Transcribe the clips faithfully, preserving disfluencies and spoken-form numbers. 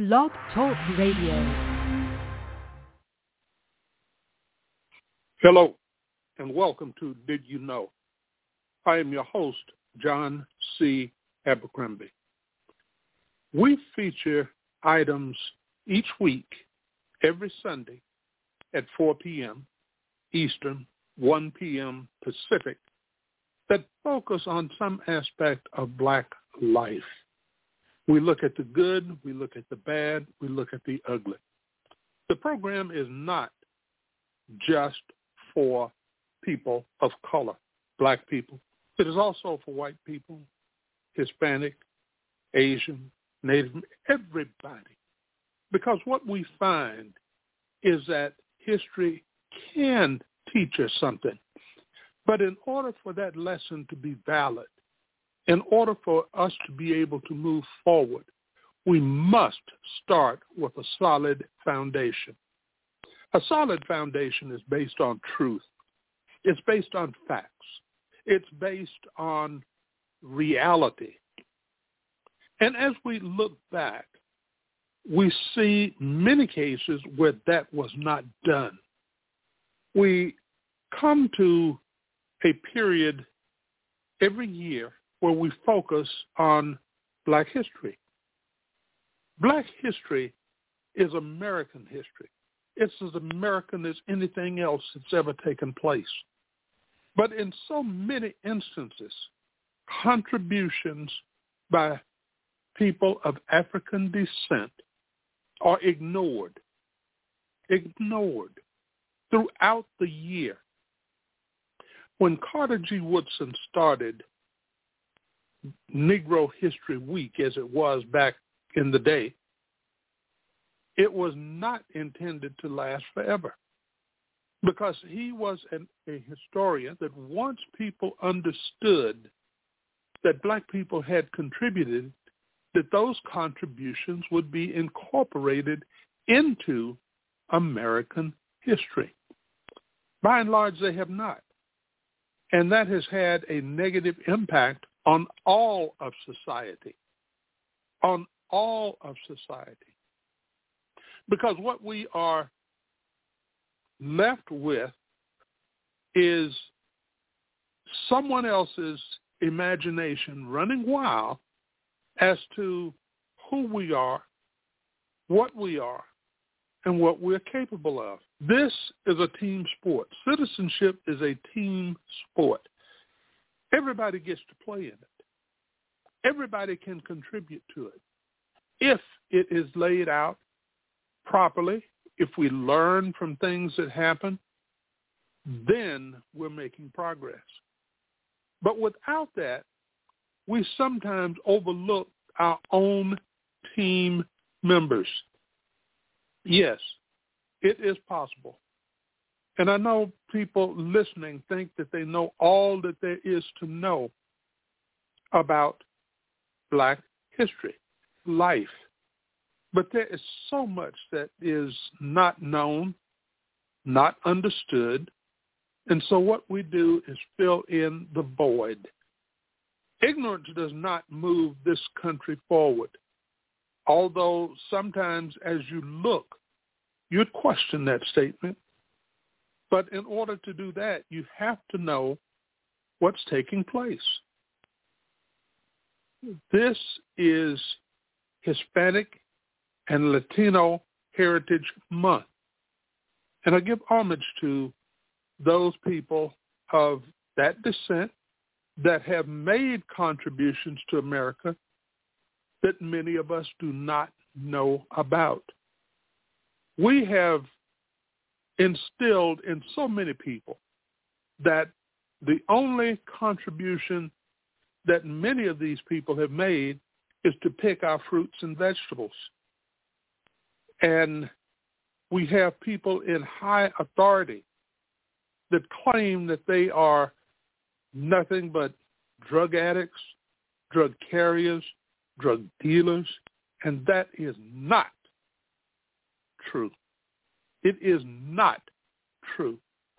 Blog Talk Radio. Hello, and welcome to Did You Know? I am your host, John C. Abercrombie. We feature items each week, every Sunday at four p.m. Eastern, one p.m. Pacific, that focus on some aspect of Black life. We look at the good, we look at the bad, we look at the ugly. The program is not just for people of color, Black people. It is also for white people, Hispanic, Asian, Native, everybody. Because what we find is that history can teach us something. But in order for that lesson to be valid, in order for us to be able to move forward, we must start with a solid foundation. A solid foundation is based on truth. It's based on facts. It's based on reality. And as we look back, we see many cases where that was not done. We come to a period every year where we focus on Black history. Black history is American history. It's as American as anything else that's ever taken place. But in so many instances, contributions by people of African descent are ignored, ignored throughout the year. When Carter G. Woodson started Negro History Week, as it was back in the day, it was not intended to last forever, because he was an, a historian that once people understood that Black people had contributed, that those contributions would be incorporated into American history. By and large, they have not. And that has had a negative impact on all of society, on all of society. Because what we are left with is someone else's imagination running wild as to who we are, what we are, and what we're capable of. This is a team sport. Citizenship is a team sport. Everybody gets to play in it. Everybody can contribute to it. If it is laid out properly, if we learn from things that happen, then we're making progress. But without that, we sometimes overlook our own team members. Yes, it is possible. And I know people listening think that they know all that there is to know about Black history, life. But there is so much that is not known, not understood. And so what we do is fill in the void. Ignorance does not move this country forward. Although sometimes as you look, you'd question that statement. But in order to do that, you have to know what's taking place. This is Hispanic and Latino Heritage Month. And I give homage to those people of that descent that have made contributions to America that many of us do not know about. We have instilled in so many people that the only contribution that many of these people have made is to pick our fruits and vegetables. And we have people in high authority that claim that they are nothing but drug addicts, drug carriers, drug dealers, and that is not true. It is not true.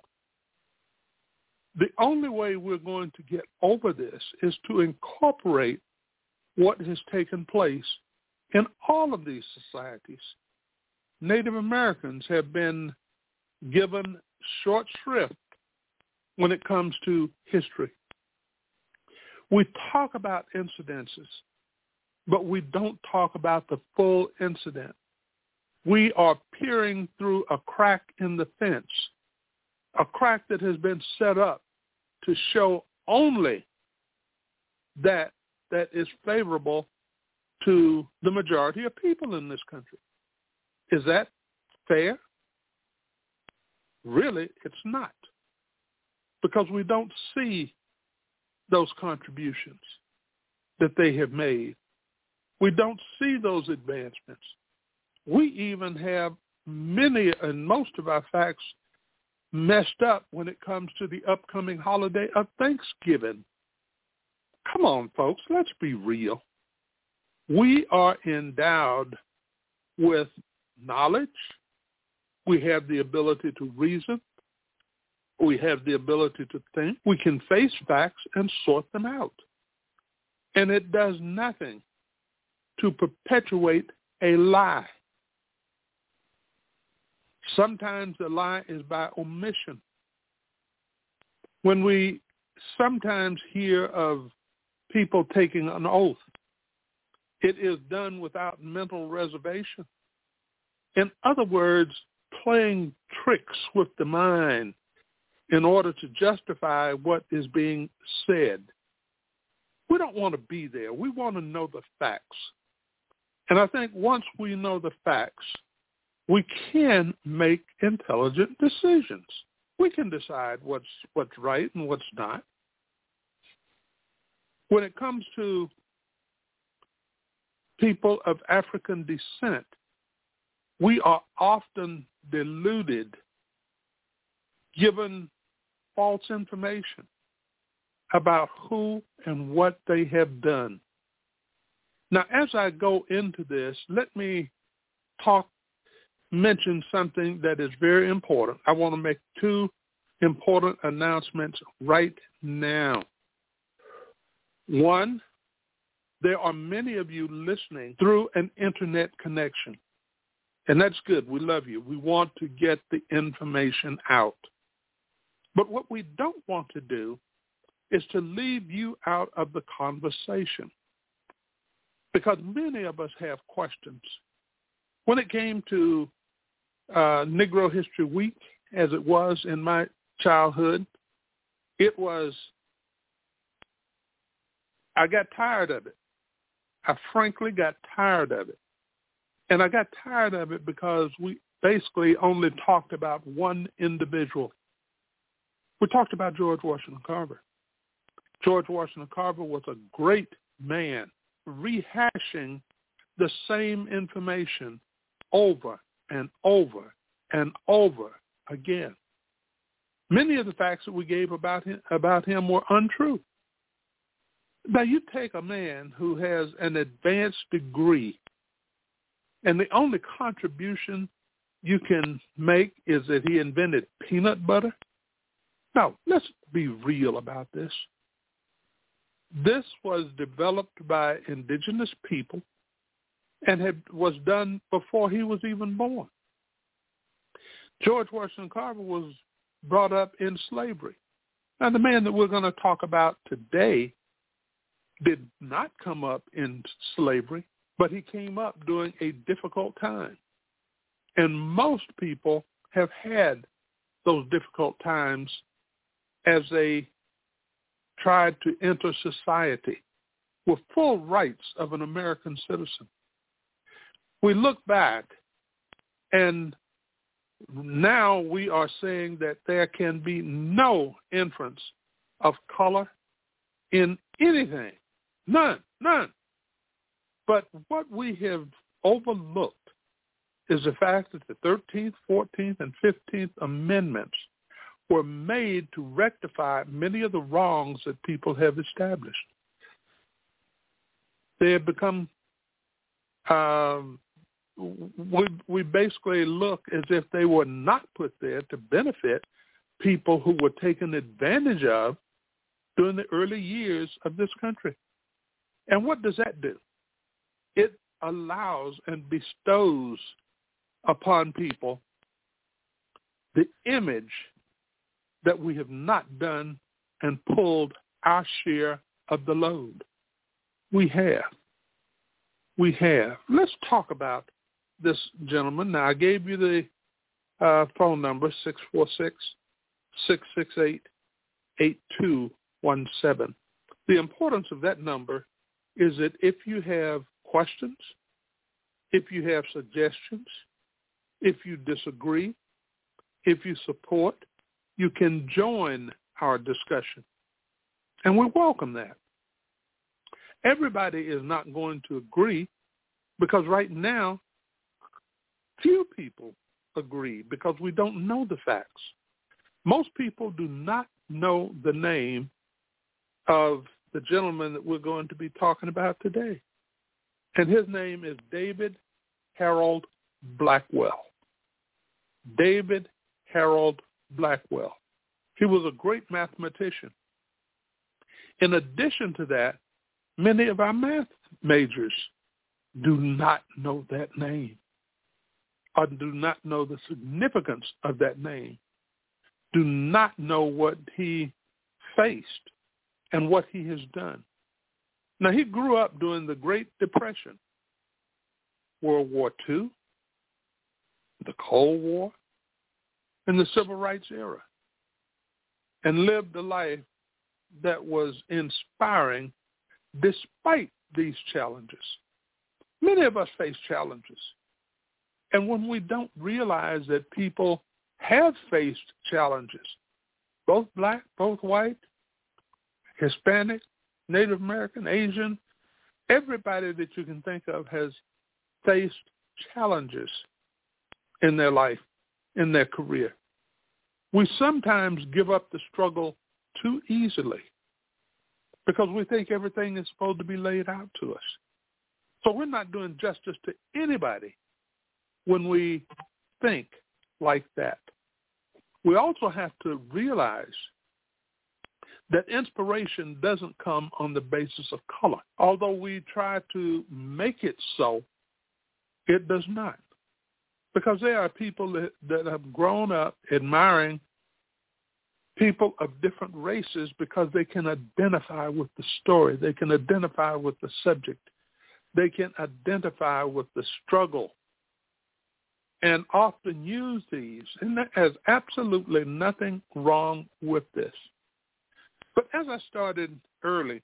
The only way we're going to get over this is to incorporate what has taken place In all of these societies, Native Americans have been given short shrift when it comes to history. We talk about incidences, but we don't talk about the full incident. We are peering through a crack in the fence, a crack that has been set up to show only that that is favorable to the majority of people in this country. Is that fair? Really, it's not, because we don't see those contributions that they have made. We don't see those advancements. We even have many and most of our facts messed up when it comes to the upcoming holiday of Thanksgiving. Come on, folks, let's be real. We are endowed with knowledge. We have the ability to reason. We have the ability to think. We can face facts and sort them out. And it does nothing to perpetuate a lie. Sometimes the lie is by omission. When we sometimes hear of people taking an oath, it is done without mental reservation. In other words, playing tricks with the mind in order to justify what is being said. We don't want to be there. We want to know the facts. And I think once we know the facts, we can make intelligent decisions. We can decide what's what's right and what's not. When it comes to people of African descent, we are often deluded, given false information about who and what they have done. Now, as I go into this, let me talk, mention something that is very important. I want to make two important announcements right now. One, there are many of you listening through an internet connection. And that's good. We love you. We want to get the information out. But what we don't want to do is to leave you out of the conversation, because many of us have questions. When it came to uh, Negro History Week, as it was in my childhood, it was, I got tired of it. I frankly got tired of it. And I got tired of it because we basically only talked about one individual. We talked about George Washington Carver. George Washington Carver was a great man, rehashing the same information over and over and over again. Many of the facts that we gave about him, about him were untrue. Now, you take a man who has an advanced degree, and the only contribution you can make is that he invented peanut butter. Now, let's be real about this. This was developed by indigenous people and had, was done before he was even born. George Washington Carver was brought up in slavery. Now, the man that we're going to talk about today did not come up in slavery, but he came up during a difficult time. And most people have had those difficult times as they tried to enter society with full rights of an American citizen. We look back, and now we are saying that there can be no inference of color in anything. None, none. But what we have overlooked is the fact that the thirteenth, fourteenth, and fifteenth Amendments were made to rectify many of the wrongs that people have established. They have become, um, we, we basically look as if they were not put there to benefit people who were taken advantage of during the early years of this country. And what does that do? It allows and bestows upon people the image that we have not done and pulled our share of the load. We have. We have. Let's talk about this gentleman. Now, I gave you the uh, phone number, six four six, six six eight, eight two one seven. The importance of that number is that if you have questions, if you have suggestions, if you disagree, if you support, you can join our discussion. And we welcome that. Everybody is not going to agree because right now, few people agree because we don't know the facts. Most people do not know the name of the gentleman that we're going to be talking about today. And his name is David Harold Blackwell. David Harold Blackwell. He was a great mathematician. In addition to that, many of our math majors do not know that name or do not know the significance of that name, do not know what he faced and what he has done. Now, he grew up during the Great Depression, World War Two, the Cold War, and the Civil Rights era, and lived a life that was inspiring despite these challenges. Many of us face challenges. And when we don't realize that people have faced challenges, both black, both white, Hispanic, Native American, Asian, everybody that you can think of has faced challenges in their life, in their career. We sometimes give up the struggle too easily because we think everything is supposed to be laid out to us. So we're not doing justice to anybody when we think like that. We also have to realize that inspiration doesn't come on the basis of color. Although we try to make it so, it does not. Because there are people that, that have grown up admiring people of different races because they can identify with the story. They can identify with the subject. They can identify with the struggle and often use these. And there's absolutely nothing wrong with this. But as I started early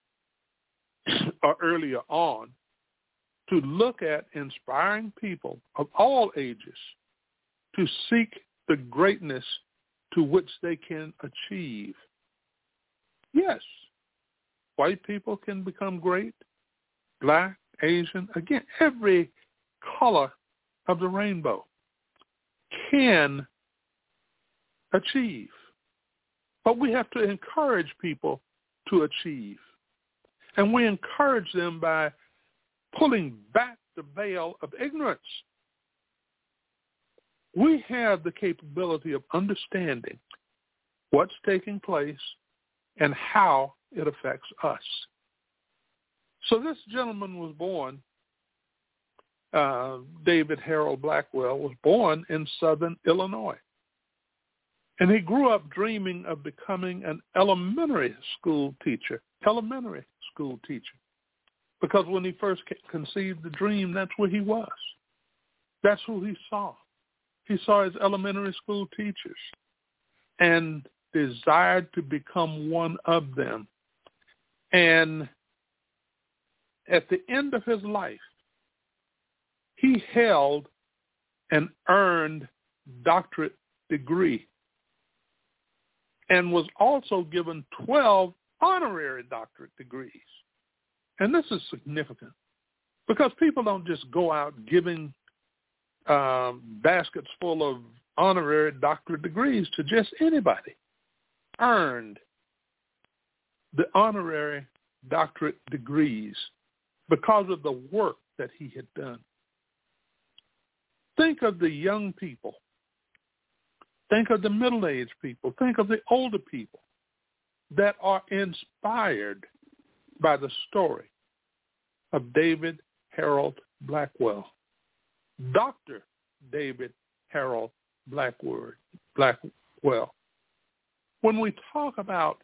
or earlier on to look at inspiring people of all ages to seek the greatness to which they can achieve. Yes, white people can become great, black, Asian, again, every color of the rainbow can achieve. But we have to encourage people to achieve. And we encourage them by pulling back the veil of ignorance. We have the capability of understanding what's taking place and how it affects us. So this gentleman was born, uh, David Harold Blackwell, was born in southern Illinois. And he grew up dreaming of becoming an elementary school teacher, elementary school teacher. Because when he first conceived the dream, that's where he was. That's who he saw. He saw his elementary school teachers and desired to become one of them. And at the end of his life, he held an earned doctorate degree and was also given twelve honorary doctorate degrees. And this is significant because people don't just go out giving um, baskets full of honorary doctorate degrees to just anybody. Earned the honorary doctorate degrees because of the work that he had done. Think of the young people. Think of the middle-aged people. Think of the older people that are inspired by the story of David Harold Blackwell. Doctor David Harold Blackwell. Blackwell. When we talk about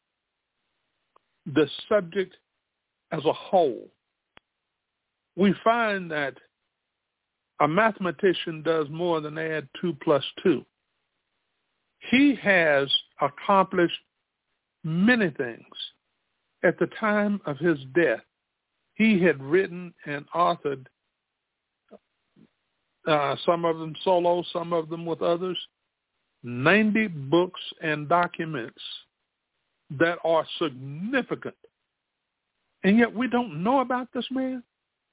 the subject as a whole, we find that a mathematician does more than add two plus two. He has accomplished many things. At the time of his death, he had written and authored, uh, some of them solo, some of them with others, ninety books and documents that are significant. And yet we don't know about this man.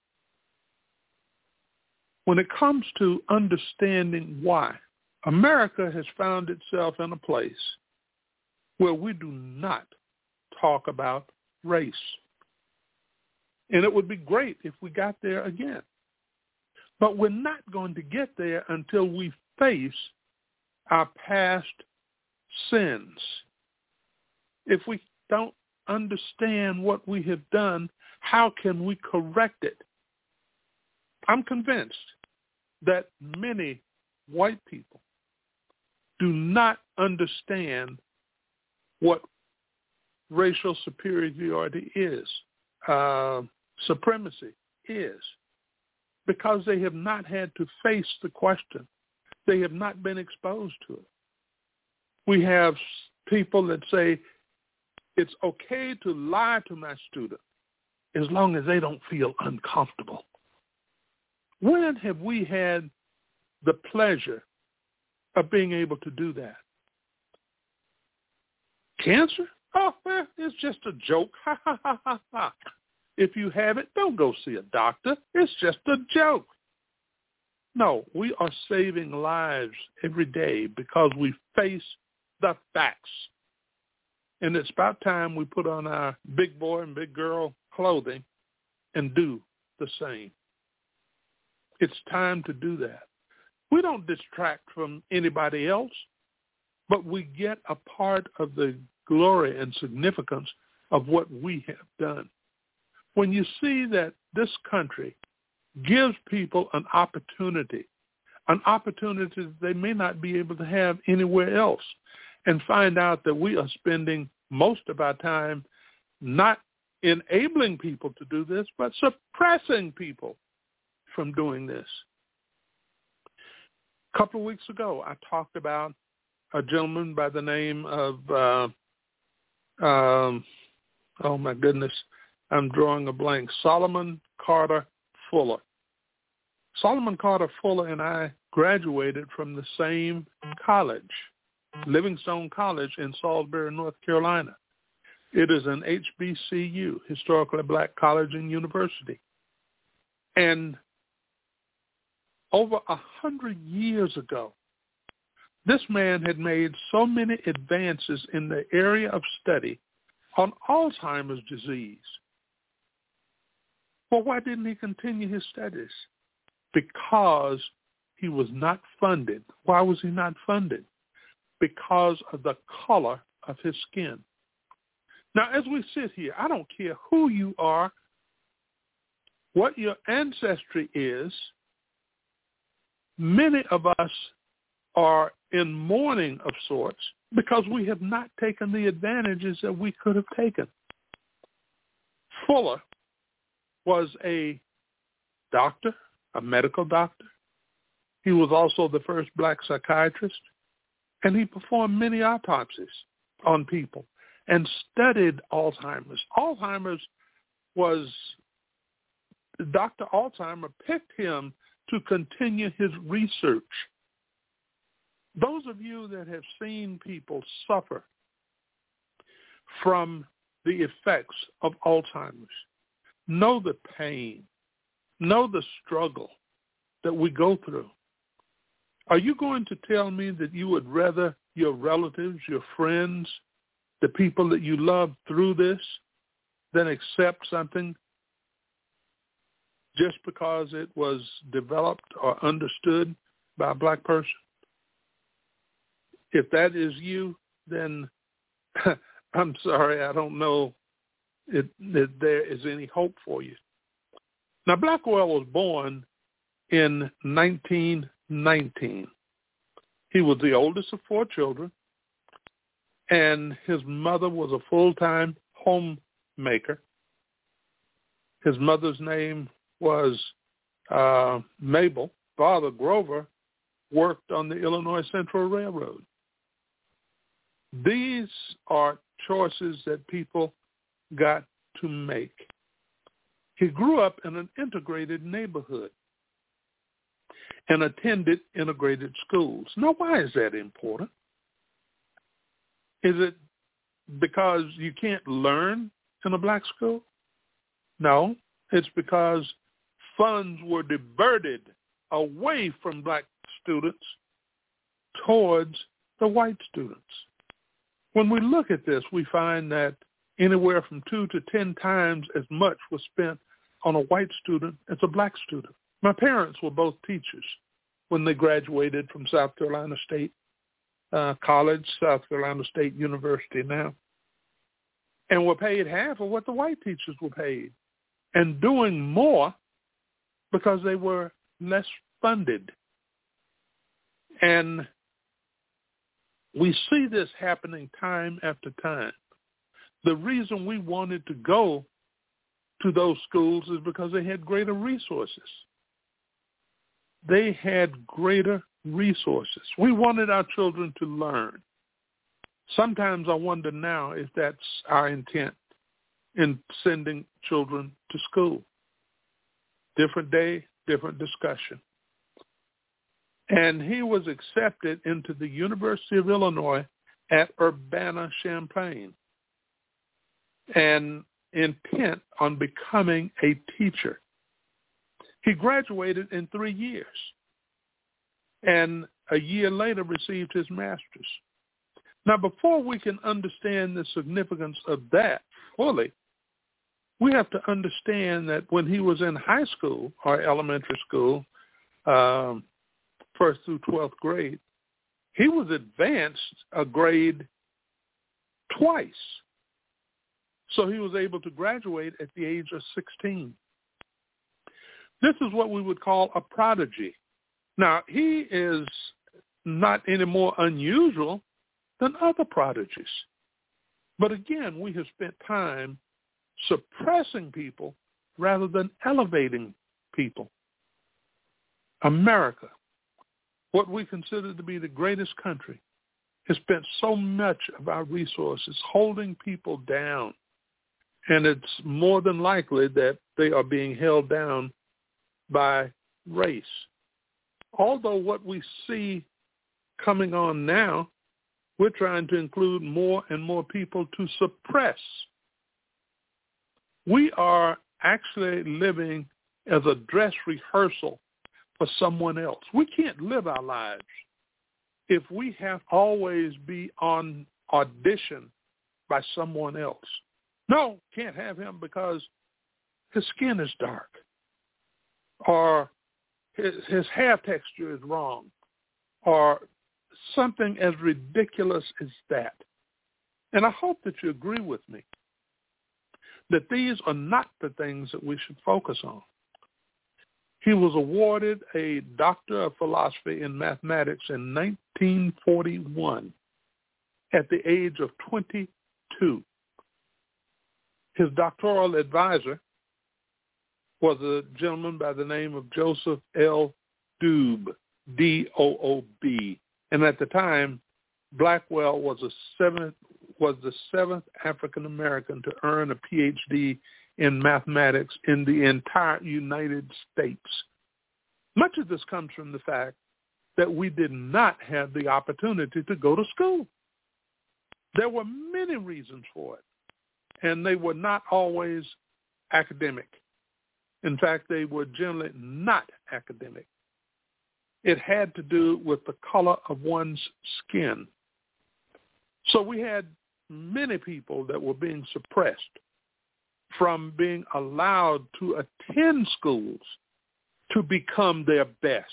When it comes to understanding why, America has found itself in a place where we do not talk about race. And it would be great if we got there again. But we're not going to get there until we face our past sins. If we don't understand what we have done, how can we correct it? I'm convinced that many white people do not understand what racial superiority is, uh, supremacy is, because they have not had to face the question. They have not been exposed to it. We have people that say, it's okay to lie to my student as long as they don't feel uncomfortable. When have we had the pleasure of being able to do that? Cancer? Oh, well, it's just a joke. Ha, ha, ha, ha, ha. If you have it, don't go see a doctor. It's just a joke. No, we are saving lives every day because we face the facts. And it's about time we put on our big boy and big girl clothing and do the same. It's time to do that. We don't distract from anybody else, but we get a part of the glory and significance of what we have done. When you see that this country gives people an opportunity, an opportunity that they may not be able to have anywhere else, and find out that we are spending most of our time not enabling people to do this, but suppressing people from doing this. A couple of weeks ago, I talked about a gentleman by the name of, uh, um, oh my goodness, I'm drawing a blank, Solomon Carter Fuller. Solomon Carter Fuller and I graduated from the same college, Livingstone College in Salisbury, North Carolina. It is an H B C U, Historically Black College and University. And over a hundred years ago, this man had made so many advances in the area of study on Alzheimer's disease. Well, why didn't he continue his studies? Because he was not funded. Why was he not funded? Because of the color of his skin. Now, as we sit here, I don't care who you are, what your ancestry is. Many of us are in mourning of sorts because we have not taken the advantages that we could have taken. Fuller was a doctor, a medical doctor. He was also the first black psychiatrist, and he performed many autopsies on people and studied Alzheimer's. Alzheimer's was, Doctor Alzheimer picked him to continue his research. Those of you that have seen people suffer from the effects of Alzheimer's know the pain, know the struggle that we go through. Are you going to tell me that you would rather your relatives, your friends, the people that you love through this than accept something just because it was developed or understood by a black person? If that is you, then I'm sorry, I don't know if, if there is any hope for you. Now, Blackwell was born in nineteen nineteen. He was the oldest of four children, and his mother was a full-time homemaker. His mother's name was uh, Mabel. Father, Grover, worked on the Illinois Central Railroad. These are choices that people got to make. He grew up in an integrated neighborhood and attended integrated schools. Now, why is that important? Is it because you can't learn in a black school? No, it's because funds were diverted away from black students towards the white students. When we look at this, we find that anywhere from two to ten times as much was spent on a white student as a black student. My parents were both teachers when they graduated from South Carolina State uh, College, South Carolina State University now, and were paid half of what the white teachers were paid, and doing more because they were less funded. And we see this happening time after time. The reason we wanted to go to those schools is because they had greater resources. They had greater resources. We wanted our children to learn. Sometimes I wonder now if that's our intent in sending children to school. Different day, different discussion. And he was accepted into the University of Illinois at Urbana-Champaign and intent on becoming a teacher. He graduated in three years and a year later received his master's. Now, before we can understand the significance of that fully, we have to understand that when he was in high school or elementary school, um, first through twelfth grade, he was advanced a grade twice. So he was able to graduate at the age of sixteen. This is what we would call a prodigy. Now, he is not any more unusual than other prodigies. But again, we have spent time suppressing people rather than elevating people. America, what we consider to be the greatest country, has spent so much of our resources holding people down. And it's more than likely that they are being held down by race. Although what we see coming on now, we're trying to include more and more people to suppress. We are actually living as a dress rehearsal for someone else. We can't live our lives if we have to always be on audition by someone else. No, can't have him because his skin is dark, or his, his hair texture is wrong, or something as ridiculous as that. And I hope that you agree with me that these are not the things that we should focus on. He was awarded a Doctor of Philosophy in Mathematics in nineteen forty-one at the age of twenty-two. His doctoral advisor was a gentleman by the name of Joseph L. Doob, D O O B. And at the time, Blackwell was a seventh, was the seventh African American to earn a P H D in mathematics in the entire United States. Much of this comes from the fact that we did not have the opportunity to go to school. There were many reasons for it, and they were not always academic. In fact, they were generally not academic. It had to do with the color of one's skin. So we had many people that were being suppressed from being allowed to attend schools to become their best.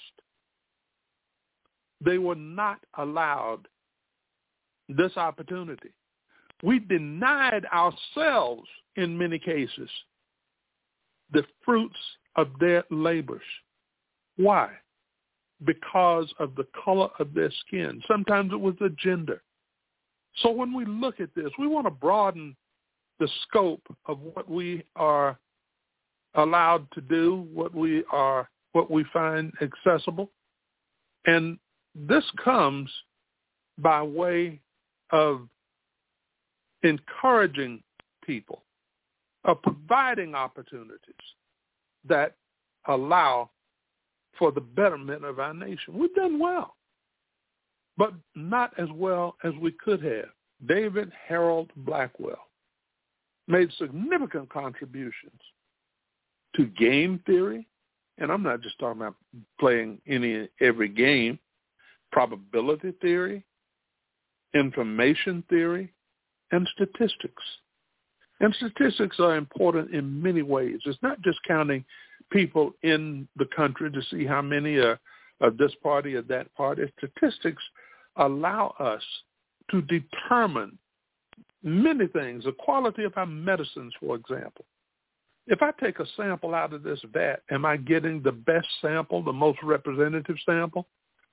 They were not allowed this opportunity. We denied ourselves, in many cases, the fruits of their labors. Why? Because of the color of their skin. Sometimes it was the gender. So when we look at this, we want to broaden the scope of what we are allowed to do, what we are, what we find accessible. And this comes by way of encouraging people, of providing opportunities that allow for the betterment of our nation. We've done well, but not as well as we could have. David Harold Blackwell made significant contributions to game theory, and I'm not just talking about playing any every game, probability theory, information theory, and statistics. And statistics are important in many ways. It's not just counting people in the country to see how many are of this party or that party. Statistics allow us to determine many things, the quality of our medicines, for example. If I take a sample out of this vat, am I getting the best sample, the most representative sample?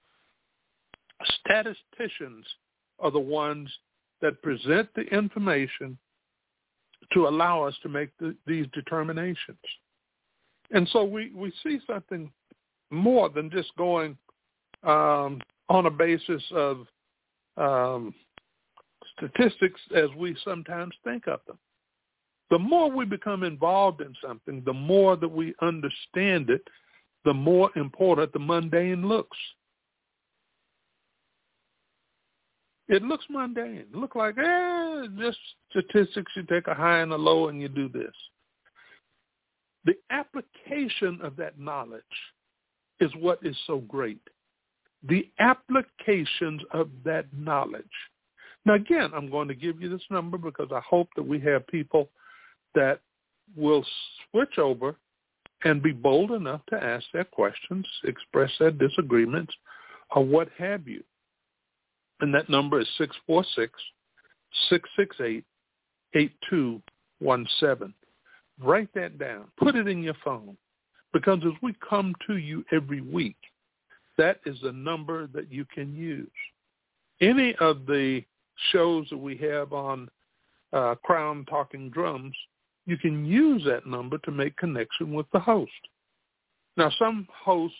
Statisticians are the ones that present the information to allow us to make the, these determinations. And so we, we see something more than just going um, on a basis of um, statistics as we sometimes think of them. The more we become involved in something, the more that we understand it, the more important the mundane looks. It looks mundane. It looks like, eh, just statistics. You take a high and a low and you do this. The application of that knowledge is what is so great. The applications of that knowledge. Now, again, I'm going to give you this number because I hope that we have people that will switch over and be bold enough to ask their questions, express their disagreements, or what have you. And that number is six four six, six six eight, eight two one seven. Write that down. Put it in your phone. Because as we come to you every week, that is the number that you can use. Any of the shows that we have on uh, Crown Talking Drums, you can use that number to make connection with the host. Now, some hosts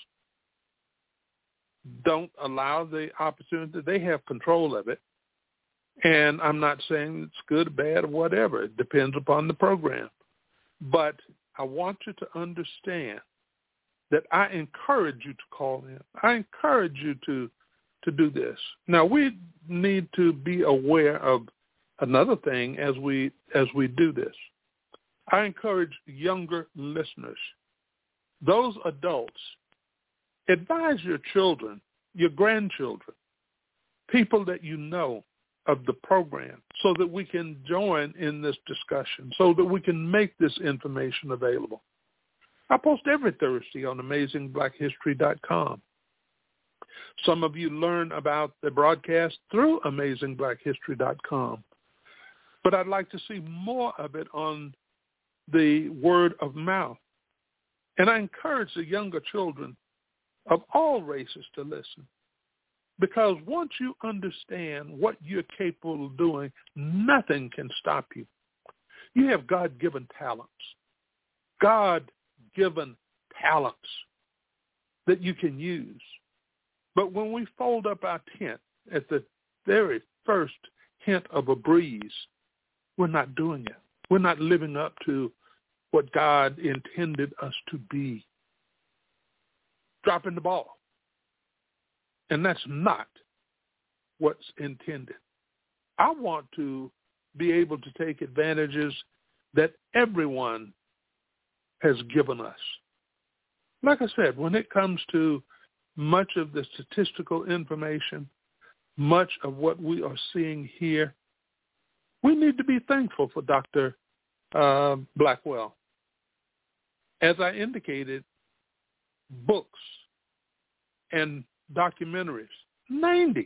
don't allow the opportunity. They have control of it. And I'm not saying it's good, bad, or whatever. It depends upon the program. But I want you to understand that I encourage you to call in. I encourage you to, to do this. Now, we need to be aware of another thing as we as we do this. I encourage younger listeners, those adults, advise your children, your grandchildren, people that you know of the program so that we can join in this discussion, so that we can make this information available. I post every Thursday on amazing black history dot com. Some of you learn about the broadcast through amazing black history dot com. But I'd like to see more of it on the word of mouth. And I encourage the younger children of all races to listen. Because once you understand what you're capable of doing, nothing can stop you. You have God-given talents. God-given talents that you can use. But when we fold up our tent at the very first hint of a breeze, we're not doing it. We're not living up to what God intended us to be. Dropping the ball. And that's not what's intended. I want to be able to take advantages that everyone has given us. Like I said, when it comes to much of the statistical information, much of what we are seeing here, we need to be thankful for Doctor Uh, Blackwell. As I indicated, books and documentaries, ninety,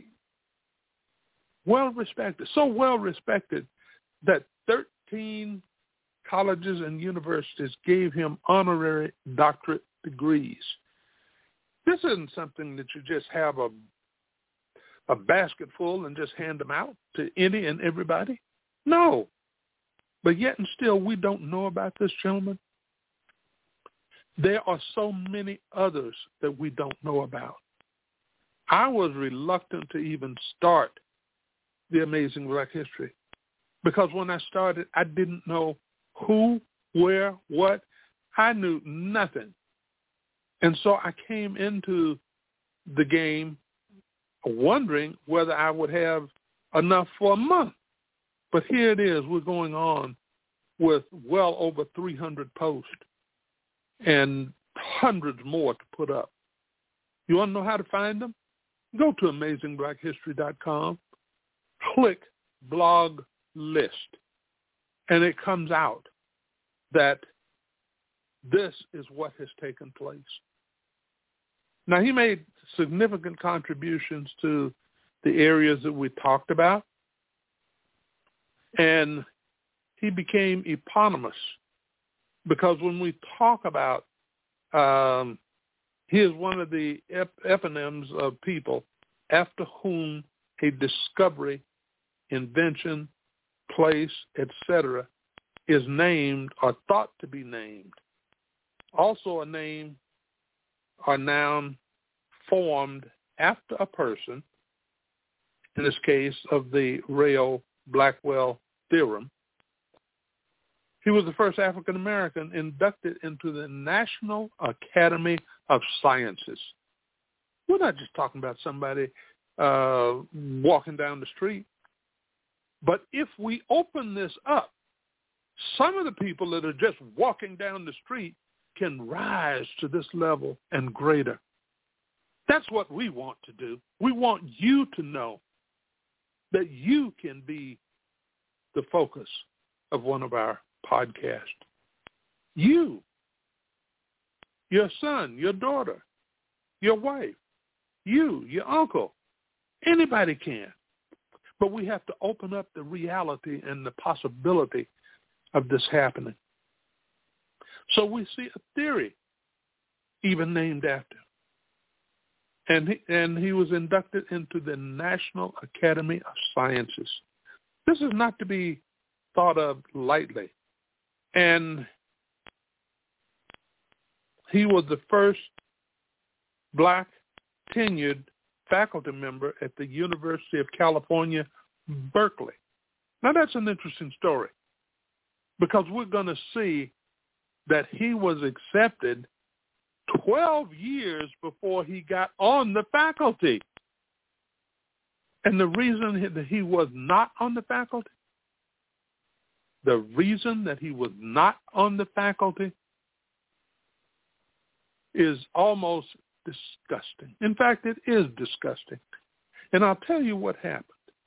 well respected, so well respected that thirteen colleges and universities gave him honorary doctorate degrees. This isn't something that you just have a a basket full and just hand them out to any and everybody. No. But yet and still, we don't know about this gentleman. There are so many others that we don't know about. I was reluctant to even start the Amazing Black History because when I started, I didn't know who, where, what. I knew nothing. And so I came into the game wondering whether I would have enough for a month. But here it is. We're going on with well over three hundred posts and hundreds more to put up. You want to know how to find them? Go to amazing black history dot com, click blog list, and it comes out that this is what has taken place. Now, he made significant contributions to the areas that we talked about, and he became eponymous because when we talk about, um, he is one of the ep- eponyms of people after whom a discovery, invention, place, et cetera is named or thought to be named. Also a name or noun formed after a person, in this case of the Rayleigh-Blackwell theorem. He was the first African-American inducted into the National Academy of Sciences. We're not just talking about somebody uh, walking down the street. But if we open this up, some of the people that are just walking down the street can rise to this level and greater. That's what we want to do. We want you to know that you can be the focus of one of our podcasts. You, your son, your daughter, your wife, you, your uncle, anybody can. But we have to open up the reality and the possibility of this happening. So we see a theory even named after him. And he, and he was inducted into the National Academy of Sciences. This is not to be thought of lightly. And he was the first black tenured faculty member at the University of California, Berkeley. Now, that's an interesting story because we're going to see that he was accepted twelve years before he got on the faculty. And the reason that he was not on the faculty, the reason that he was not on the faculty is almost disgusting. In fact, it is disgusting. And I'll tell you what happened.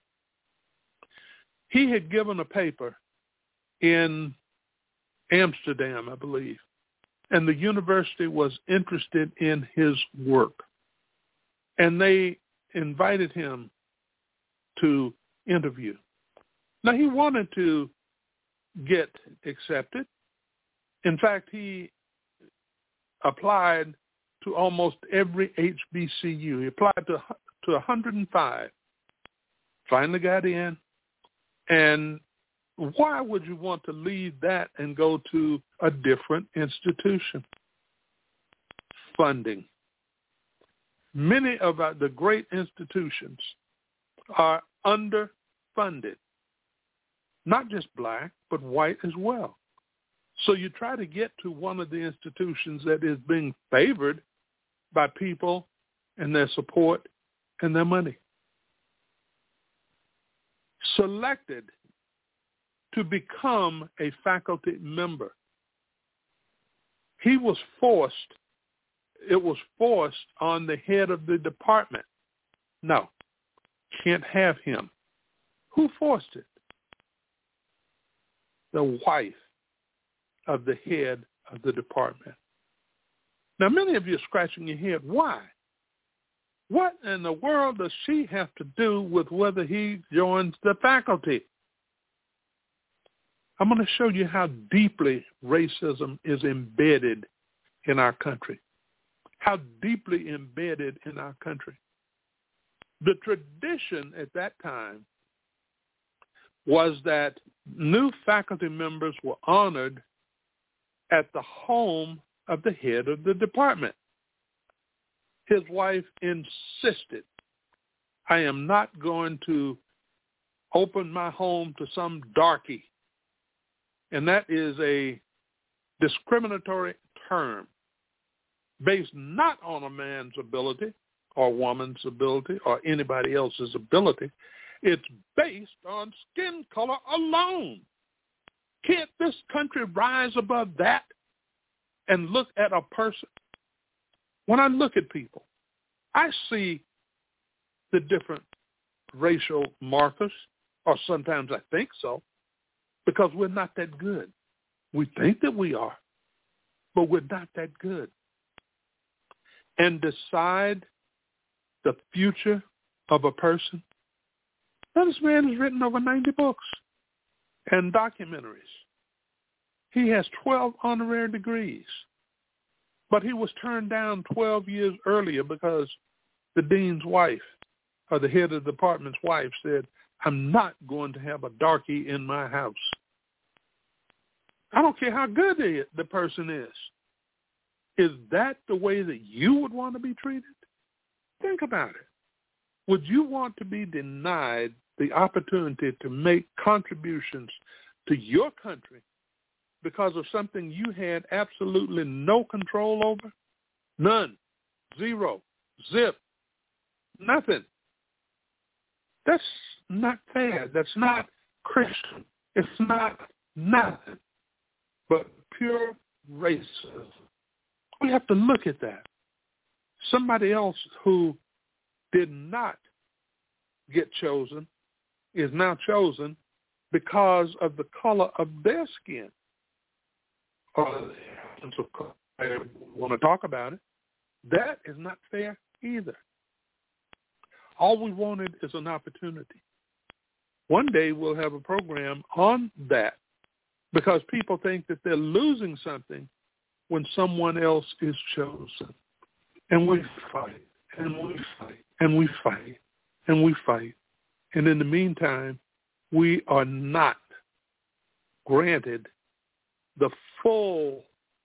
He had given a paper in Amsterdam, I believe, and the university was interested in his work. And they invited him to interview. Now, he wanted to get accepted. In fact, he applied to almost every H B C U. He applied to to one hundred five. Finally got in. And why would you want to leave that and go to a different institution? Funding. Many of our, the great institutions are underfunded. Not just black, but white as well. So you try to get to one of the institutions that is being favored by people and their support and their money. Selected to become a faculty member. He was forced, it was forced on the head of the department. No, can't have him. Who forced it? The wife of the head of the department. Now, many of you are scratching your head. Why? What in the world does she have to do with whether he joins the faculty? I'm going to show you how deeply racism is embedded in our country, how deeply embedded in our country. The tradition at that time was that new faculty members were honored at the home of the head of the department. His wife insisted, I am not going to open my home to some darky. And that is a discriminatory term based not on a man's ability or woman's ability or anybody else's ability. It's based on skin color alone. Can't this country rise above that and look at a person? When I look at people, I see the different racial markers, or sometimes I think so, because we're not that good. We think that we are, but we're not that good. And decide the future of a person. Now, this man has written over ninety books and documentaries. He has twelve honorary degrees, but he was turned down twelve years earlier because the dean's wife, or the head of the department's wife, said, I'm not going to have a darky in my house. I don't care how good the, the person is. Is that the way that you would want to be treated? Think about it. Would you want to be denied the opportunity to make contributions to your country because of something you had absolutely no control over? None. Zero. Zip. Nothing. That's not fair. That's not Christian. It's not nothing but pure racism. We have to look at that. Somebody else who did not get chosen is now chosen because of the color of their skin. Or I want to talk about it. That is not fair either. All we wanted is an opportunity. One day we'll have a program on that because people think that they're losing something when someone else is chosen. And we fight, and we fight, and we fight, and we fight. And in the meantime, we are not granted the full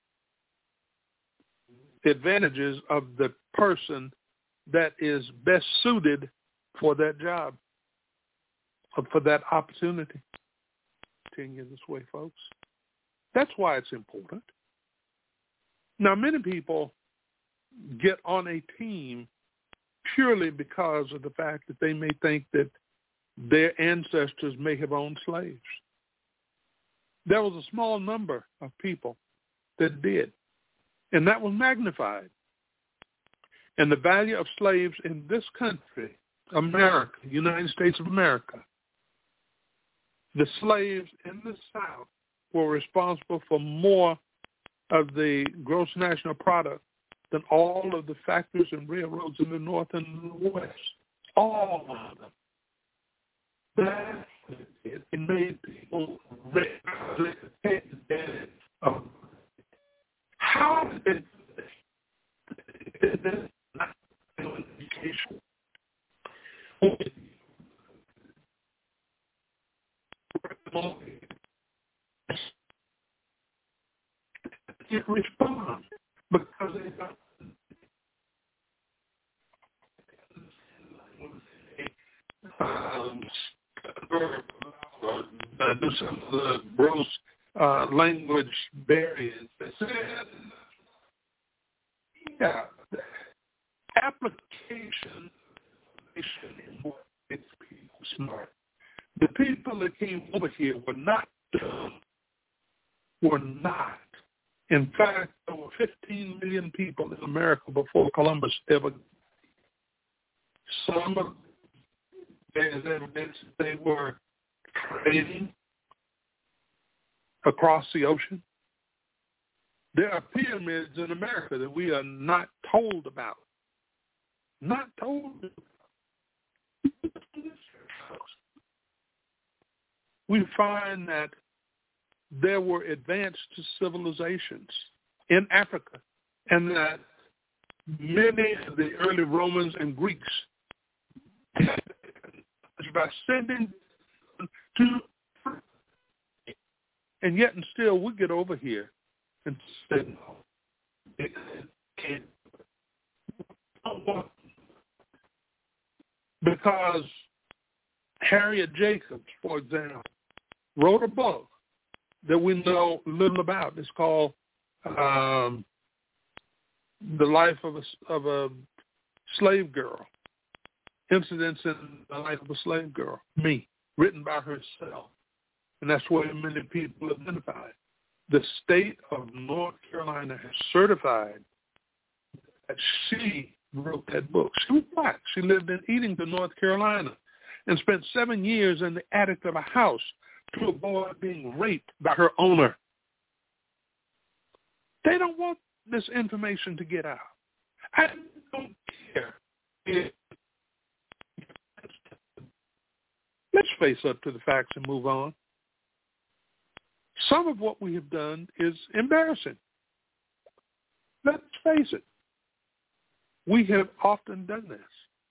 advantages of the person that is best suited for that job, or for that opportunity. Continue this way, folks. That's why it's important. Now, many people get on a team purely because of the fact that they may think that their ancestors may have owned slaves. There was a small number of people that did, and that was magnified. And the value of slaves in this country, America, United States of America, the slaves in the South were responsible for more of the gross national product than all of the factories and railroads in the North and the West. All of them. That's it. It made people rich. They could take advantage of it. How did they do this? They did this not through education. Can't respond because they got um, uh, do some of the gross uh, language barriers. They said, yeah, application is what makes people smart. The people that came over here were not dumb, were not. In fact, there were fifteen million people in America before Columbus ever. Some of there's evidence that they were trading across the ocean. There are pyramids in America that we are not told about. Not told about. We find that there were advanced civilizations in Africa, and that many of the early Romans and Greeks, by sending to, and yet and still we get over here and say, no, it can't. Because Harriet Jacobs, for example, wrote a book that we know little about. It's called um, The Life of a, of a Slave Girl, Incidents in the Life of a Slave Girl, me, written by herself. And that's where many people identify. The state of North Carolina has certified that she wrote that book. She was black. She lived in Edenton, North Carolina, and spent seven years in the attic of a house to avoid being raped by her owner. They don't want this information to get out. I don't care if, let's face up to the facts and move on. Some of what we have done is embarrassing. Let's face it. We have often done this.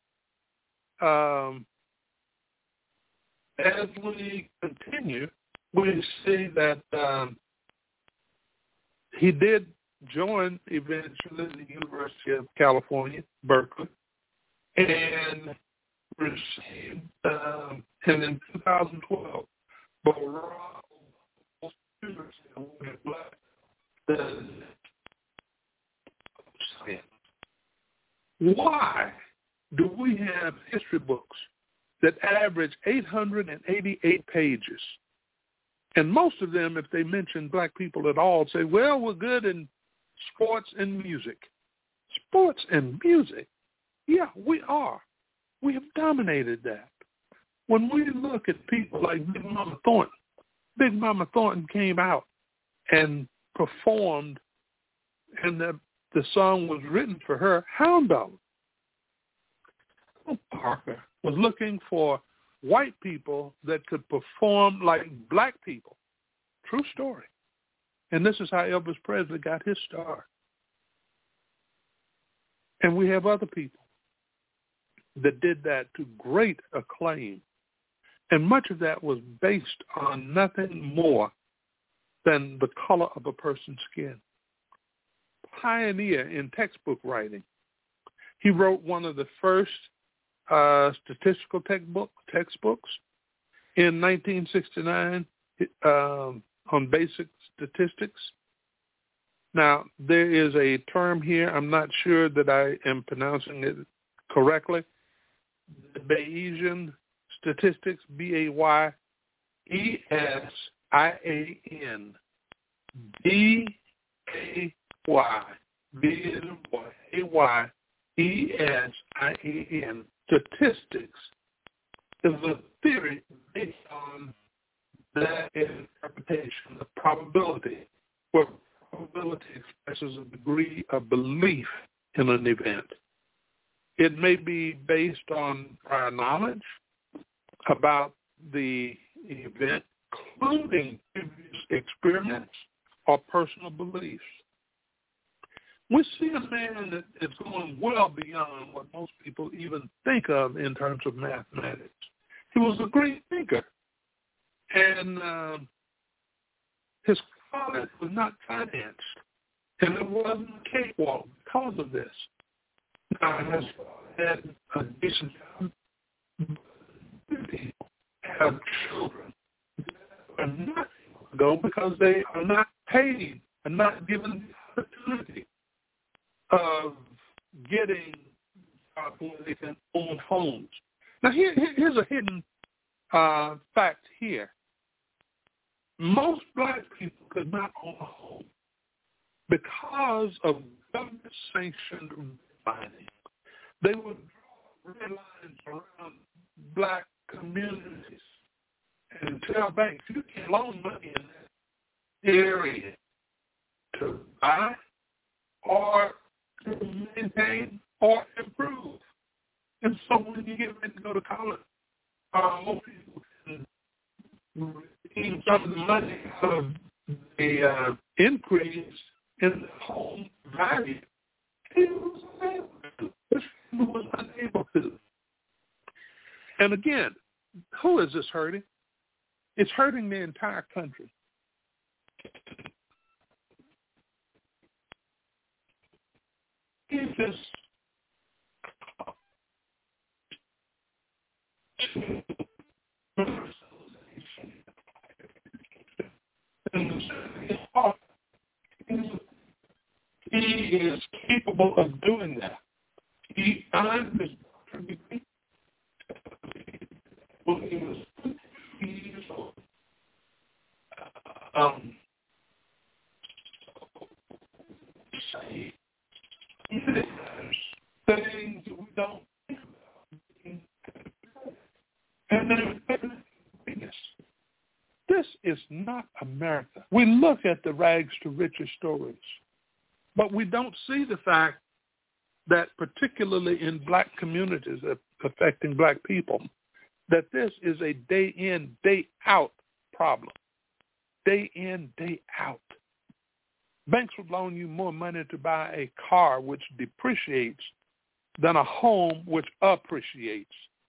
Um, as we continue, we see that um, he did join eventually the University of California, Berkeley, and received, um, and in two thousand twelve, Barack Why do we have history books that average eight hundred eighty-eight pages? And most of them, if they mention black people at all, say, well, we're good in sports and music. Sports and music? Yeah, we are. We have dominated that. When we look at people like Big Mama Thornton, Big Mama Thornton came out and performed, and the, the song was written for her, Hound Dog. Parker was looking for white people that could perform like black people. True story. And this is how Elvis Presley got his start. And we have other people that did that to great acclaim. And much of that was based on nothing more than the color of a person's skin. Pioneer in textbook writing. He wrote one of the first uh, statistical textbook, textbooks in nineteen sixty-nine um, on basic statistics. Now, there is a term here, I'm not sure that I am pronouncing it correctly, Bayesian statistics, B A Y E S I A N. B A Y. B is in boy. A Y E S I A N. Statistics is a theory based on that interpretation of probability, where probability expresses a degree of belief in an event. It may be based on prior knowledge about the event, including previous experience or personal beliefs. We see a man that is going well beyond what most people even think of in terms of mathematics. He was a great thinker, and uh, his college was not financed, and it wasn't a cakewalk because of this. Now, he has had a decent job. People have children that are not able to go because they are not paid and not given the opportunity of getting uh, where they can own homes. Now, here, here's a hidden uh, fact here. Most black people could not own a home because of government-sanctioned redlining. They would draw red lines around black communities and tell banks, you can't loan money in that area to buy or to maintain or improve. And so when you get ready to go to college, uh, most people can redeem some of the money out of the uh, increase in the home value. He was unable to. This family was unable to. And again, who is this hurting? It's hurting the entire country. It's just he is capable of doing that. He earned his degree when he was fifty years old. Um, say, there's things that we don't think about. And then this is not America. We look at the rags to riches stories, but we don't see the fact that particularly in black communities affecting black people, that this is a day in, day out problem. Day in, day out. Banks would loan you more money to buy a car which depreciates than a home which appreciates.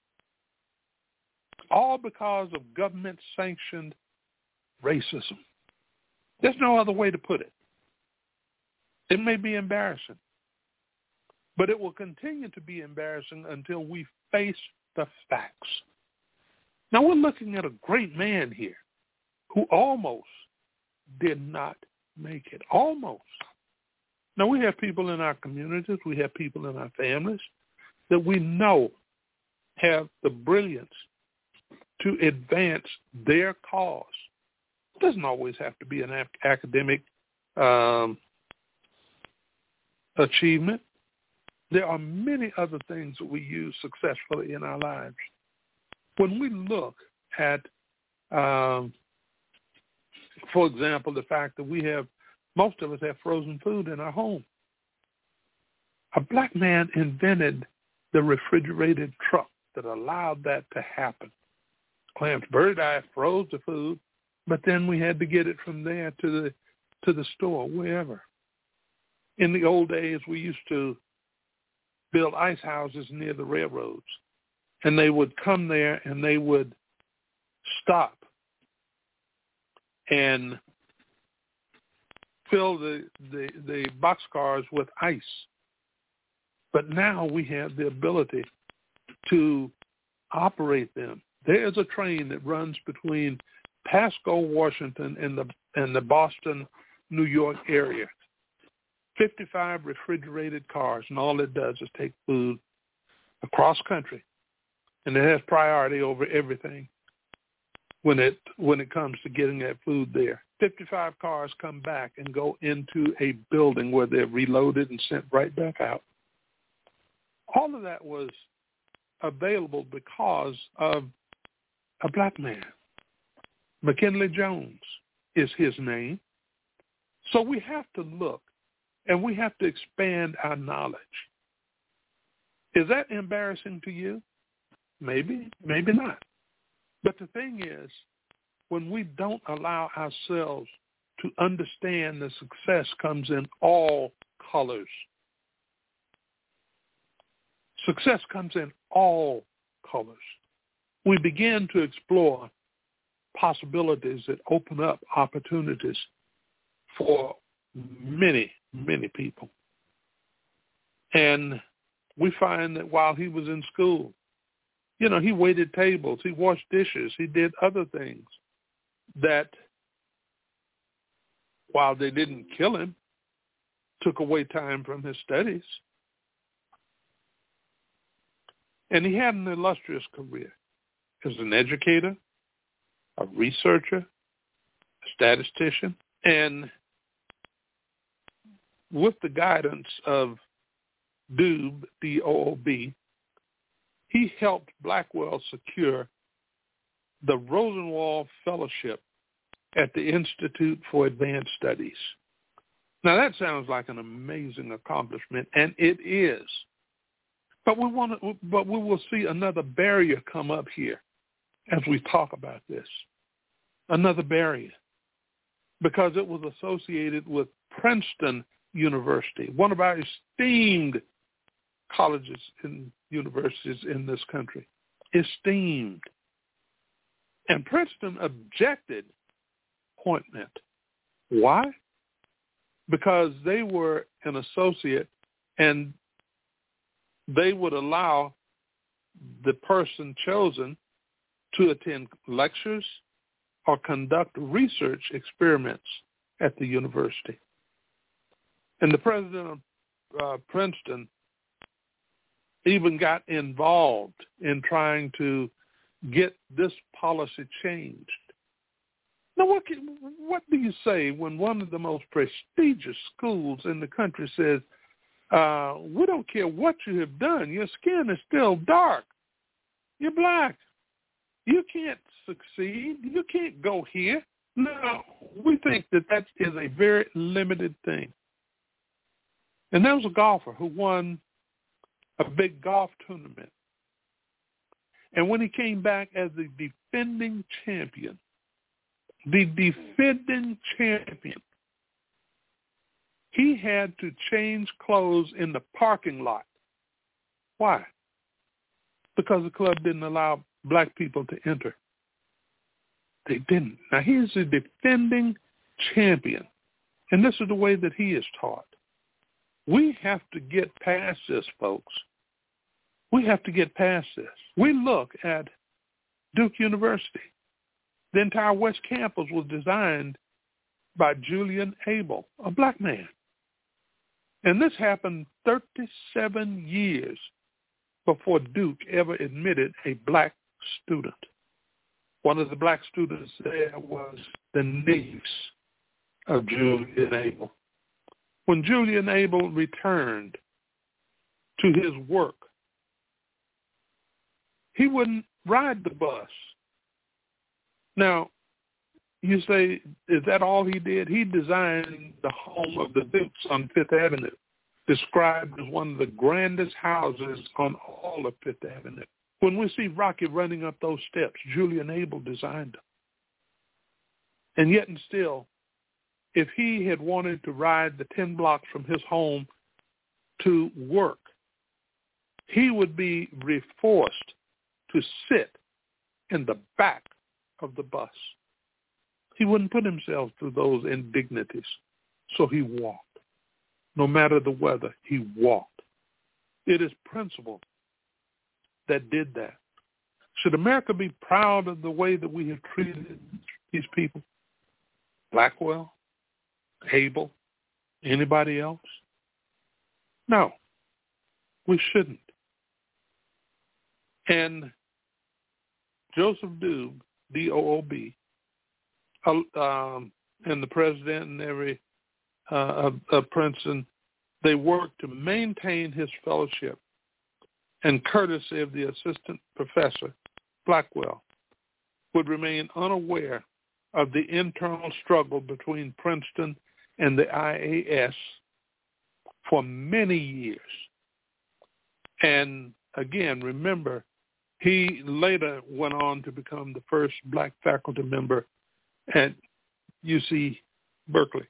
All because of government-sanctioned racism. There's no other way to put it. It may be embarrassing, but it will continue to be embarrassing until we face the facts. Now we're looking at a great man here who almost did not make it. Almost. Now we have people in our communities, we have people in our families that we know have the brilliance to advance their cause. It doesn't always have to be an ac- academic um, achievement. There are many other things that we use successfully in our lives. When we look at, um, for example, the fact that we have, most of us have frozen food in our home. A black man invented the refrigerated truck that allowed that to happen. Clarence Burdeye froze the food, but then we had to get it from there to the to the store, wherever. In the old days, we used to build ice houses near the railroads, and they would come there and they would stop and fill the, the, the boxcars with ice. But now we have the ability to operate them. There is a train that runs between Pasco, Washington, and the and the Boston, New York area. fifty-five refrigerated cars, and all it does is take food across country, and it has priority over everything when it when it comes to getting that food there. fifty-five cars come back and go into a building where they're reloaded and sent right back out. All of that was available because of a black man. McKinley Jones is his name. So we have to look and we have to expand our knowledge. Is that embarrassing to you? Maybe, maybe not. But the thing is, when we don't allow ourselves to understand that success comes in all colors. Success comes in all colors. We begin to explore possibilities that open up opportunities for many, many people. And we find that while he was in school, you know, he waited tables, he washed dishes, he did other things that, while they didn't kill him, took away time from his studies. And he had an illustrious career as an educator, a researcher, a statistician, and with the guidance of Doob, D O O B, he helped Blackwell secure the Rosenwald Fellowship at the Institute for Advanced Studies. Now that sounds like an amazing accomplishment, and it is. But we want to, but we will see another barrier come up here as we talk about this. Another barrier. because it was associated with Princeton University, one of our esteemed colleges and universities in this country. Esteemed. And Princeton objected appointment. Why? Because they were an associate and they would allow the person chosen to attend lectures or conduct research experiments at the university. And the president of uh, Princeton even got involved in trying to get this policy changed. Now, what can, what do you say when one of the most prestigious schools in the country says, uh, we don't care what you have done, your skin is still dark, you're black, you can't succeed, you can't go here? No, we think that that is a very limited thing. And there was a golfer who won a big golf tournament. And when he came back as the defending champion, the defending champion, he had to change clothes in the parking lot. Why? Because the club didn't allow black people to enter. They didn't. Now, he's the defending champion, and this is the way that he is taught. We have to get past this, folks. We have to get past this. We look at Duke University. The entire West Campus was designed by Julian Abel, a black man. And this happened thirty-seven years before Duke ever admitted a black student. One of the black students there was the niece of Julian Abel. When Julian Abel returned to his work, he wouldn't ride the bus. Now, you say, is that all he did? He designed the home of the Dukes on Fifth Avenue, described as one of the grandest houses on all of Fifth Avenue. When we see Rocky running up those steps, Julian Abel designed them. And yet and still, if he had wanted to ride the ten blocks from his home to work, he would be forced to sit in the back of the bus. He wouldn't put himself through those indignities, so he walked. No matter the weather, he walked. It is principle that did that. Should America be proud of the way that we have treated these people? Blackwell? Abel? Anybody else? No, we shouldn't. And Joseph Doob, D O O B, uh, um, and the president and every uh, of, of Princeton, they worked to maintain his fellowship and courtesy of the assistant professor, Blackwell, would remain unaware of the internal struggle between Princeton and the I A S for many years. And again, remember, he later went on to become the first black faculty member at U C Berkeley.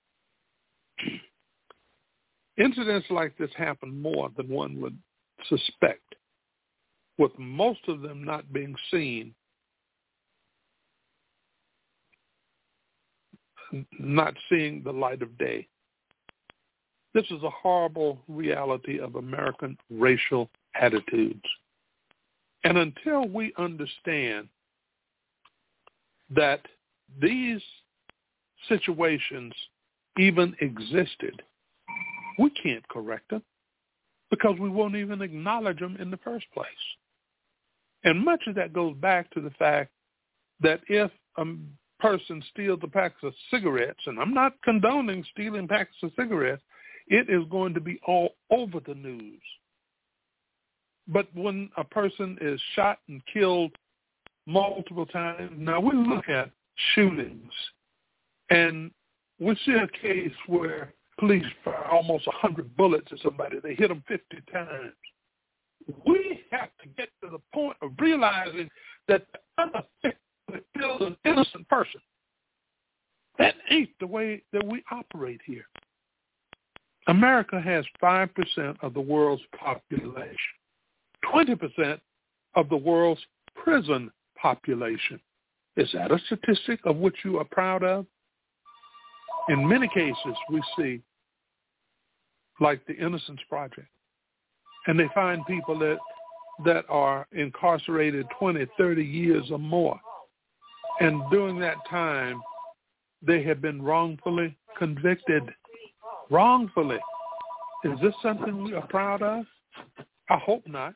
Incidents like this happen more than one would suspect, with most of them not being seen, not seeing the light of day. This is a horrible reality of American racial attitudes. And until we understand that these situations even existed, we can't correct them because we won't even acknowledge them in the first place. And much of that goes back to the fact that if a person steals a pack of cigarettes, and I'm not condoning stealing packs of cigarettes, it is going to be all over the news. But when a person is shot and killed multiple times, now we look at shootings, and we see a case where police fire almost one hundred bullets at somebody. They hit them fifty times. We have to get to the point of realizing that the other fifty killed an innocent person. That ain't the way that we operate here. America has five percent of the world's population, twenty percent of the world's prison population. Is that a statistic of which you are proud of? In many cases, we see, like the Innocence Project, and they find people that that are incarcerated twenty, thirty years or more. And during that time, they have been wrongfully convicted. Wrongfully. Is this something we are proud of? I hope not.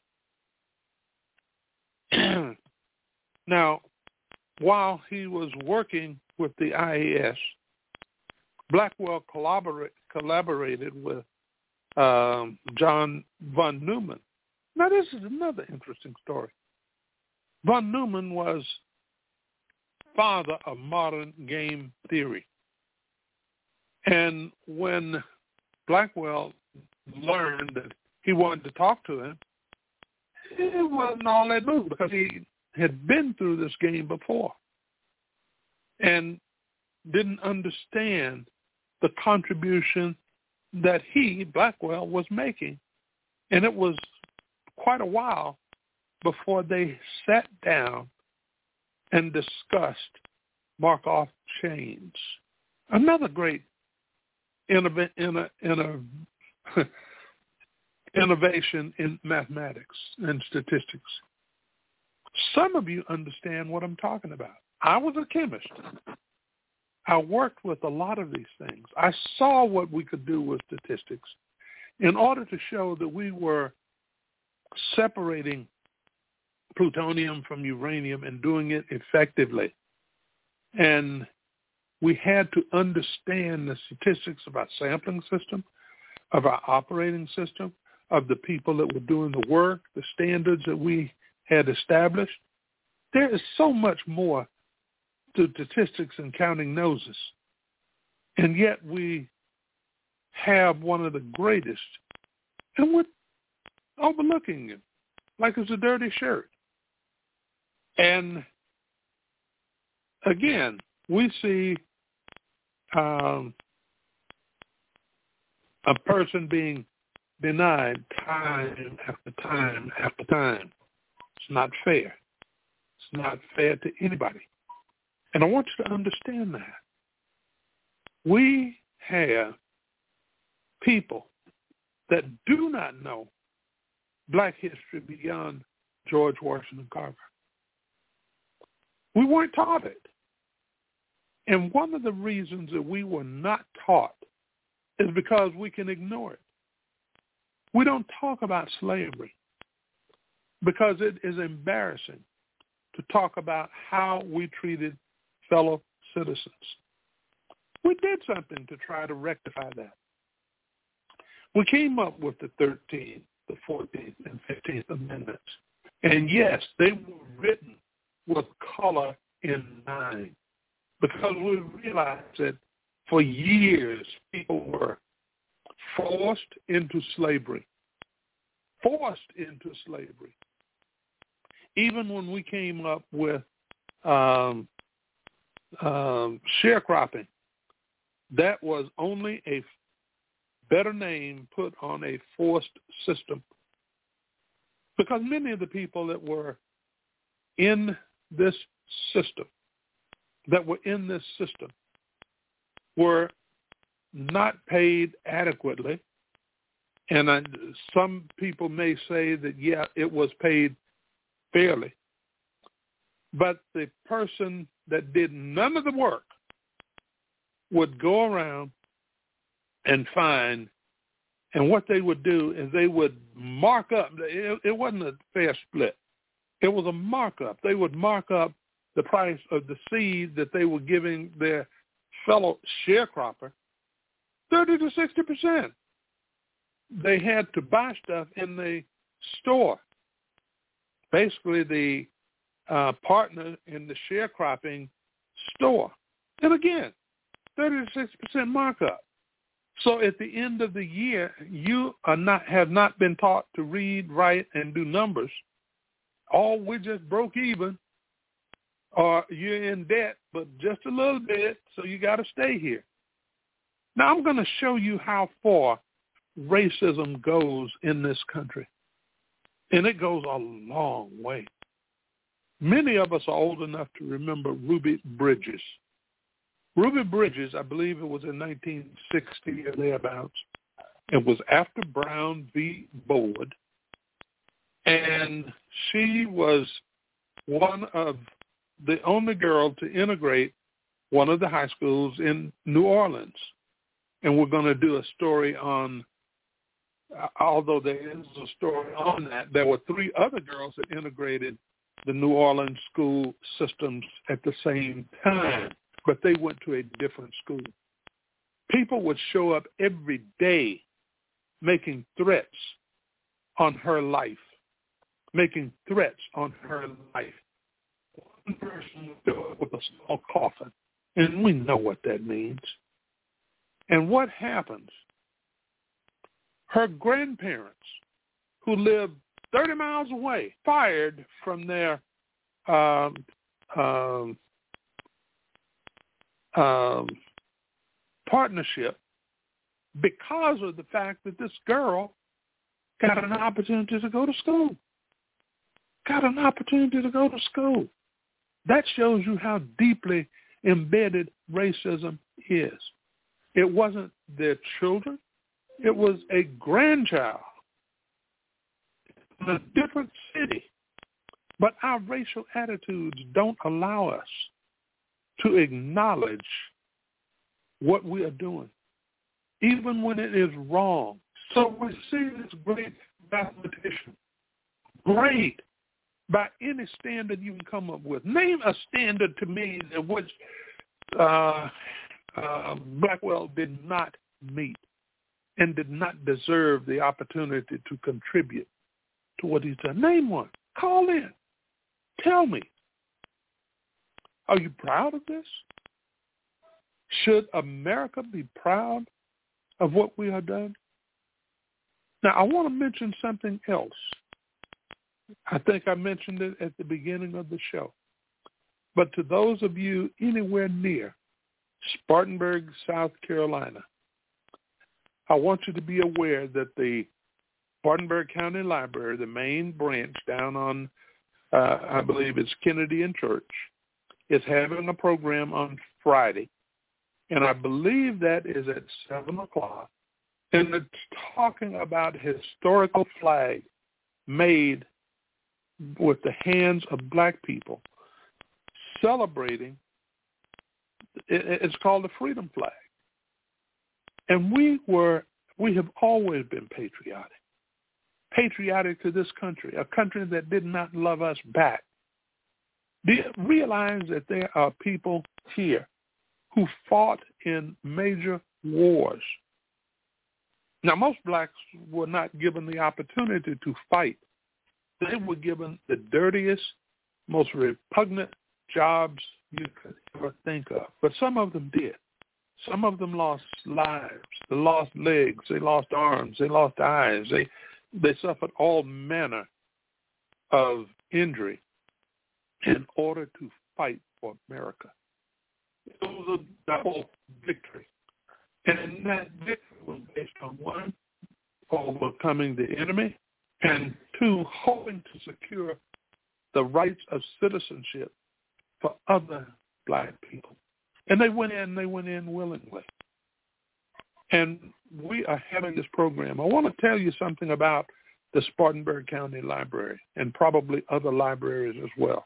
Now, while he was working with the I A S, Blackwell collaborate, collaborated with um, John von Neumann. Now, this is another interesting story. Von Neumann was father of modern game theory. And when Blackwell learned that he wanted to talk to him, it wasn't all that new because he had been through this game before and didn't understand the contribution that he, Blackwell, was making. And it was quite a while before they sat down and discussed Markov chains. Another great innov- inno- inno- innovation in mathematics and statistics. Some of you understand what I'm talking about. I was a chemist. I worked with a lot of these things. I saw what we could do with statistics in order to show that we were separating plutonium from uranium and doing it effectively. And we had to understand the statistics of our sampling system, of our operating system, of the people that were doing the work, the standards that we had established. There is so much more to statistics and counting noses. And yet we have one of the greatest, and we're overlooking it like it's a dirty shirt. And again, we see um, a person being denied time after time after time. It's not fair. It's not fair to anybody. And I want you to understand that. We have people that do not know black history beyond George Washington Carver. We weren't taught it. And one of the reasons that we were not taught is because we can ignore it. We don't talk about slavery because it is embarrassing to talk about how we treated fellow citizens. We did something to try to rectify that. We came up with the thirteenth, the fourteenth, and fifteenth Amendments. And yes, they were written with color in mind because we realized that for years people were forced into slavery, forced into slavery. Even when we came up with um, um, sharecropping, that was only a better name put on a forced system because many of the people that were in this system, that were in this system, were not paid adequately. And I, some people may say that, yeah, it was paid fairly. But the person that did none of the work would go around and find, and what they would do is they would mark up. It, it wasn't a fair split. It was a markup. They would mark up the price of the seed that they were giving their fellow sharecropper thirty to sixty percent. They had to buy stuff in the store. Basically, the uh, partner in the sharecropping store. And again, thirty to sixty percent markup. So at the end of the year, you are not have not been taught to read, write, and do numbers. Or we just broke even, or you're in debt, but just a little bit, so you got to stay here. Now, I'm going to show you how far racism goes in this country. And it goes a long way. Many of us are old enough to remember Ruby Bridges. Ruby Bridges, I believe it was in nineteen sixty or thereabouts. It was after Brown v. Board. And she was one of the only girl to integrate one of the high schools in New Orleans. And we're going to do a story on, although there is a story on that, there were three other girls that integrated the New Orleans school systems at the same time, but they went to a different school. People would show up every day making threats on her life, making threats on her life. One person would do it with a small coffin, and we know what that means. And what happens? Her grandparents, who lived thirty miles away, fired from their um, um, um, partnership because of the fact that this girl got an opportunity to go to school. Got an opportunity to go to school. That shows you how deeply embedded racism is. It wasn't their children. It was a grandchild in a different city. But our racial attitudes don't allow us to acknowledge what we are doing, even when it is wrong. So we see this great mathematician, great by any standard you can come up with. Name a standard to me in which uh, uh, Blackwell did not meet and did not deserve the opportunity to contribute to what he's done. Name one. Call in. Tell me. Are you proud of this? Should America be proud of what we have done? Now, I want to mention something else. I think I mentioned it at the beginning of the show. But to those of you anywhere near Spartanburg, South Carolina, I want you to be aware that the Spartanburg County Library, the main branch down on, uh, I believe it's Kennedy and Church, is having a program on Friday. And I believe that is at seven o'clock. And it's talking about historical flag made with the hands of black people, celebrating, it's called the Freedom Flag. And we were, we have always been patriotic, patriotic to this country, a country that did not love us back. Do you realize that there are people here who fought in major wars? Now, most blacks were not given the opportunity to fight. They were given the dirtiest, most repugnant jobs you could ever think of. But some of them did. Some of them lost lives. They lost legs. They lost arms. They lost eyes. They they suffered all manner of injury in order to fight for America. It was a double victory. And that victory was based on, one, overcoming the enemy, and two, hoping to secure the rights of citizenship for other black people. And they went in, they went in willingly. And we are having this program. I want to tell you something about the Spartanburg County Library and probably other libraries as well.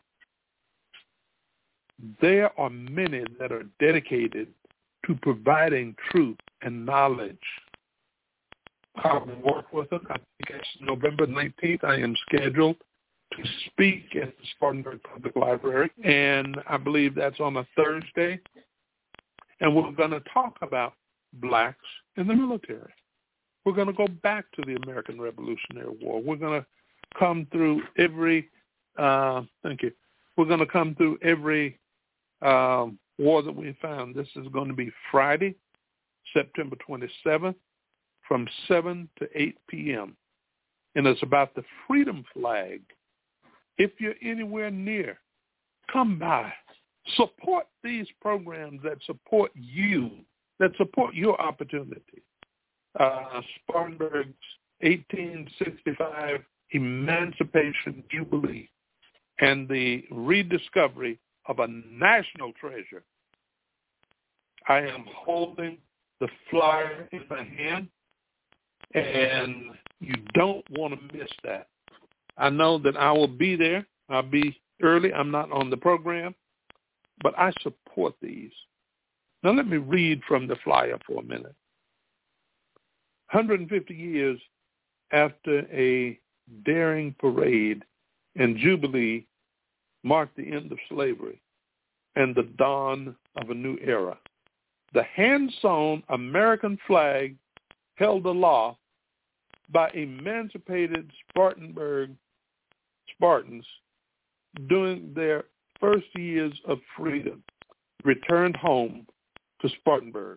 There are many that are dedicated to providing truth and knowledge. I will work with them. I think it's November nineteenth. I am scheduled to speak at the Spartanburg Public Library, and I believe that's on a Thursday. And we're going to talk about blacks in the military. We're going to go back to the American Revolutionary War. We're going to come through every, uh, thank you, we're going to come through every um, war that we found. This is going to be Friday, September twenty-seventh, from seven to eight p.m. And it's about the Freedom Flag. If you're anywhere near, come by. Support these programs that support you, that support your opportunity. Uh, Spartanburg's eighteen sixty-five Emancipation Jubilee and the rediscovery of a national treasure. I am holding the flyer in my hand, and you don't want to miss that. I know that I will be there. I'll be early. I'm not on the program, but I support these. Now let me read from the flyer for a minute. one hundred fifty years after a daring parade and jubilee marked the end of slavery and the dawn of a new era, the hand-sewn American flag held aloft by emancipated Spartanburg Spartans during their first years of freedom returned home to Spartanburg.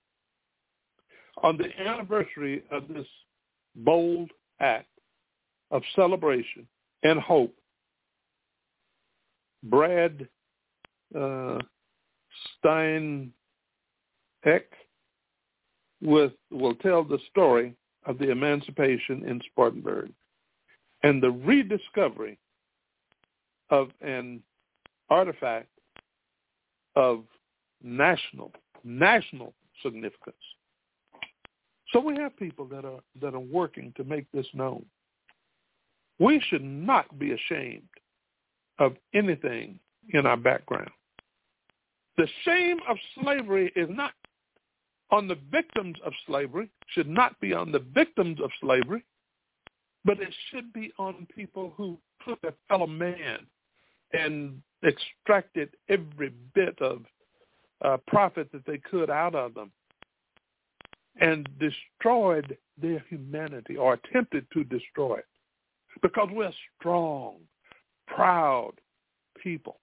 On the anniversary of this bold act of celebration and hope, Brad uh, Steinheck with, will tell the story of the emancipation in Spartanburg and the rediscovery of an artifact of national, national significance. So we have people that are that are working to make this known. We should not be ashamed of anything in our background. The shame of slavery is not on the victims of slavery, should not be on the victims of slavery, but it should be on people who took a fellow man and extracted every bit of uh, profit that they could out of them and destroyed their humanity or attempted to destroy it, because we're strong, proud people.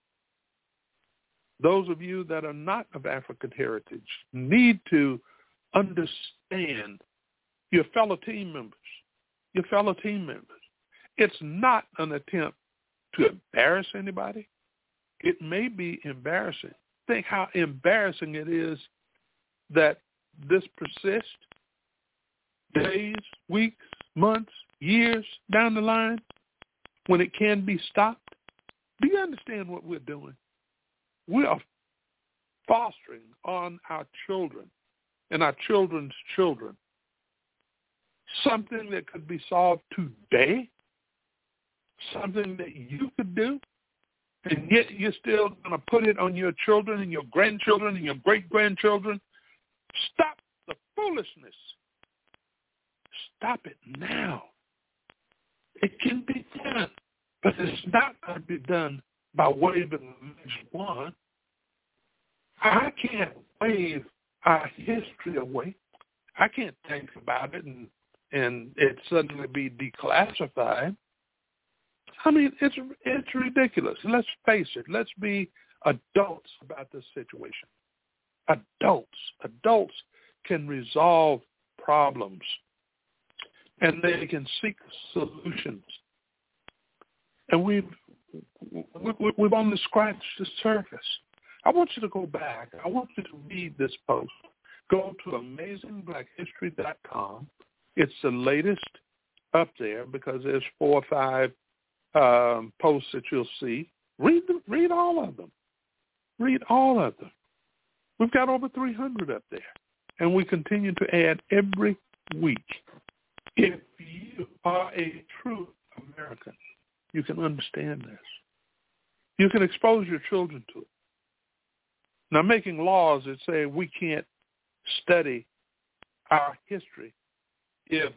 Those of you that are not of African heritage need to understand your fellow team members, your fellow team members. It's not an attempt to embarrass anybody. It may be embarrassing. Think how embarrassing it is that this persists days, weeks, months, years down the line when it can be stopped. Do you understand what we're doing? We are fostering on our children and our children's children something that could be solved today, something that you could do, and yet you're still going to put it on your children and your grandchildren and your great-grandchildren. Stop the foolishness. Stop it now. It can be done, but it's not going to be done by waving the magic wand. I can't wave our history away. I can't think about it and and it suddenly be declassified. I mean, it's it's ridiculous. Let's face it. Let's be adults about this situation. Adults. Adults can resolve problems, and they can seek solutions. And we've we've only scratched the surface. I want you to go back. I want you to read this post. Go to amazing black history dot com. It's the latest up there because there's four or five um, posts that you'll see. Read them, read all of them. Read all of them. We've got over three hundred up there, and we continue to add every week. If you are a true American, you can understand this. You can expose your children to it. Now, making laws that say we can't study our history if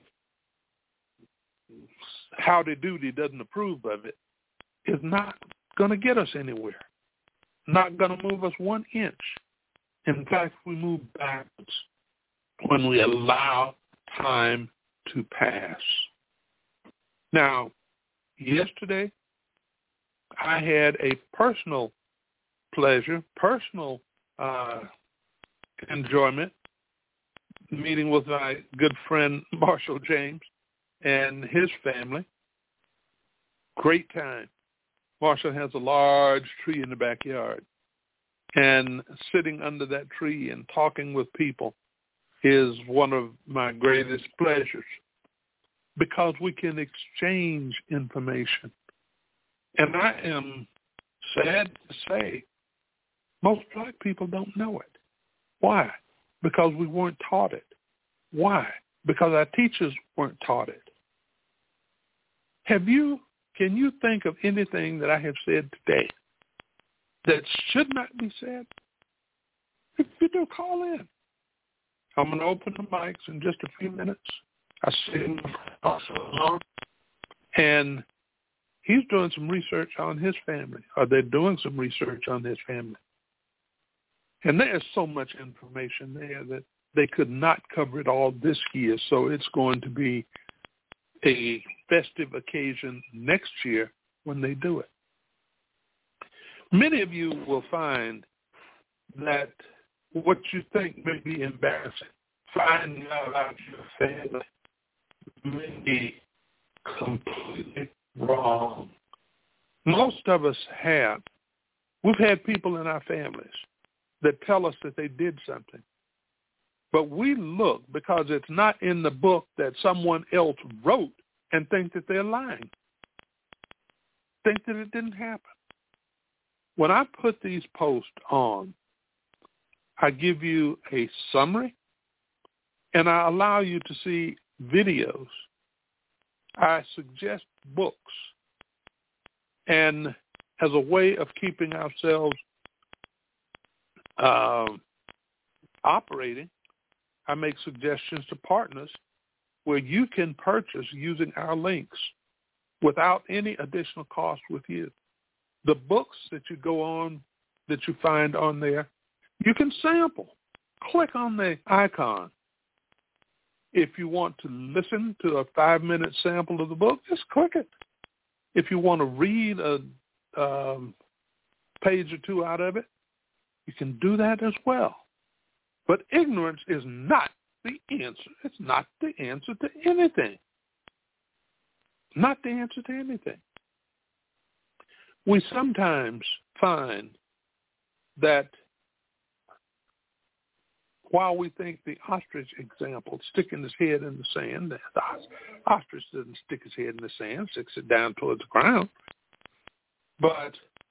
Howdy Doody doesn't approve of it is not going to get us anywhere, not going to move us one inch. In fact, we move backwards when we allow time to pass. Now, yesterday, I had a personal pleasure, personal uh, enjoyment, meeting with my good friend Marshall James and his family. Great time. Marshall has a large tree in the backyard. and sitting under that tree and talking with people is one of my greatest pleasures, because we can exchange information. And I am sad to say most black people don't know it. Why? Because we weren't taught it. Why? Because our teachers weren't taught it. Have you, can you think of anything that I have said today that should not be said? If you do, call in. I'm going to open the mics in just a few minutes. I see him also, and he's doing some research on his family, or they're doing some research on his family. And there is so much information there that they could not cover it all this year, so it's going to be a festive occasion next year when they do it. Many of you will find that what you think may be embarrassing, finding out about your family, may be completely wrong. Most of us have. We've had people in our families that tell us that they did something. But we look, because it's not in the book that someone else wrote, and think that they're lying. Think that it didn't happen. When I put these posts on, I give you a summary, and I allow you to see videos. I suggest books. And as a way of keeping ourselves uh, operating, I make suggestions to partners where you can purchase using our links without any additional cost with you. The books that you go on, that you find on there, you can sample. Click on the icon. If you want to listen to a five-minute sample of the book, just click it. If you want to read a um, page or two out of it, you can do that as well. But ignorance is not the answer. It's not the answer to anything. Not the answer to anything. We sometimes find that while we think the ostrich example, sticking his head in the sand, the ostrich doesn't stick his head in the sand, sticks it down towards the ground. But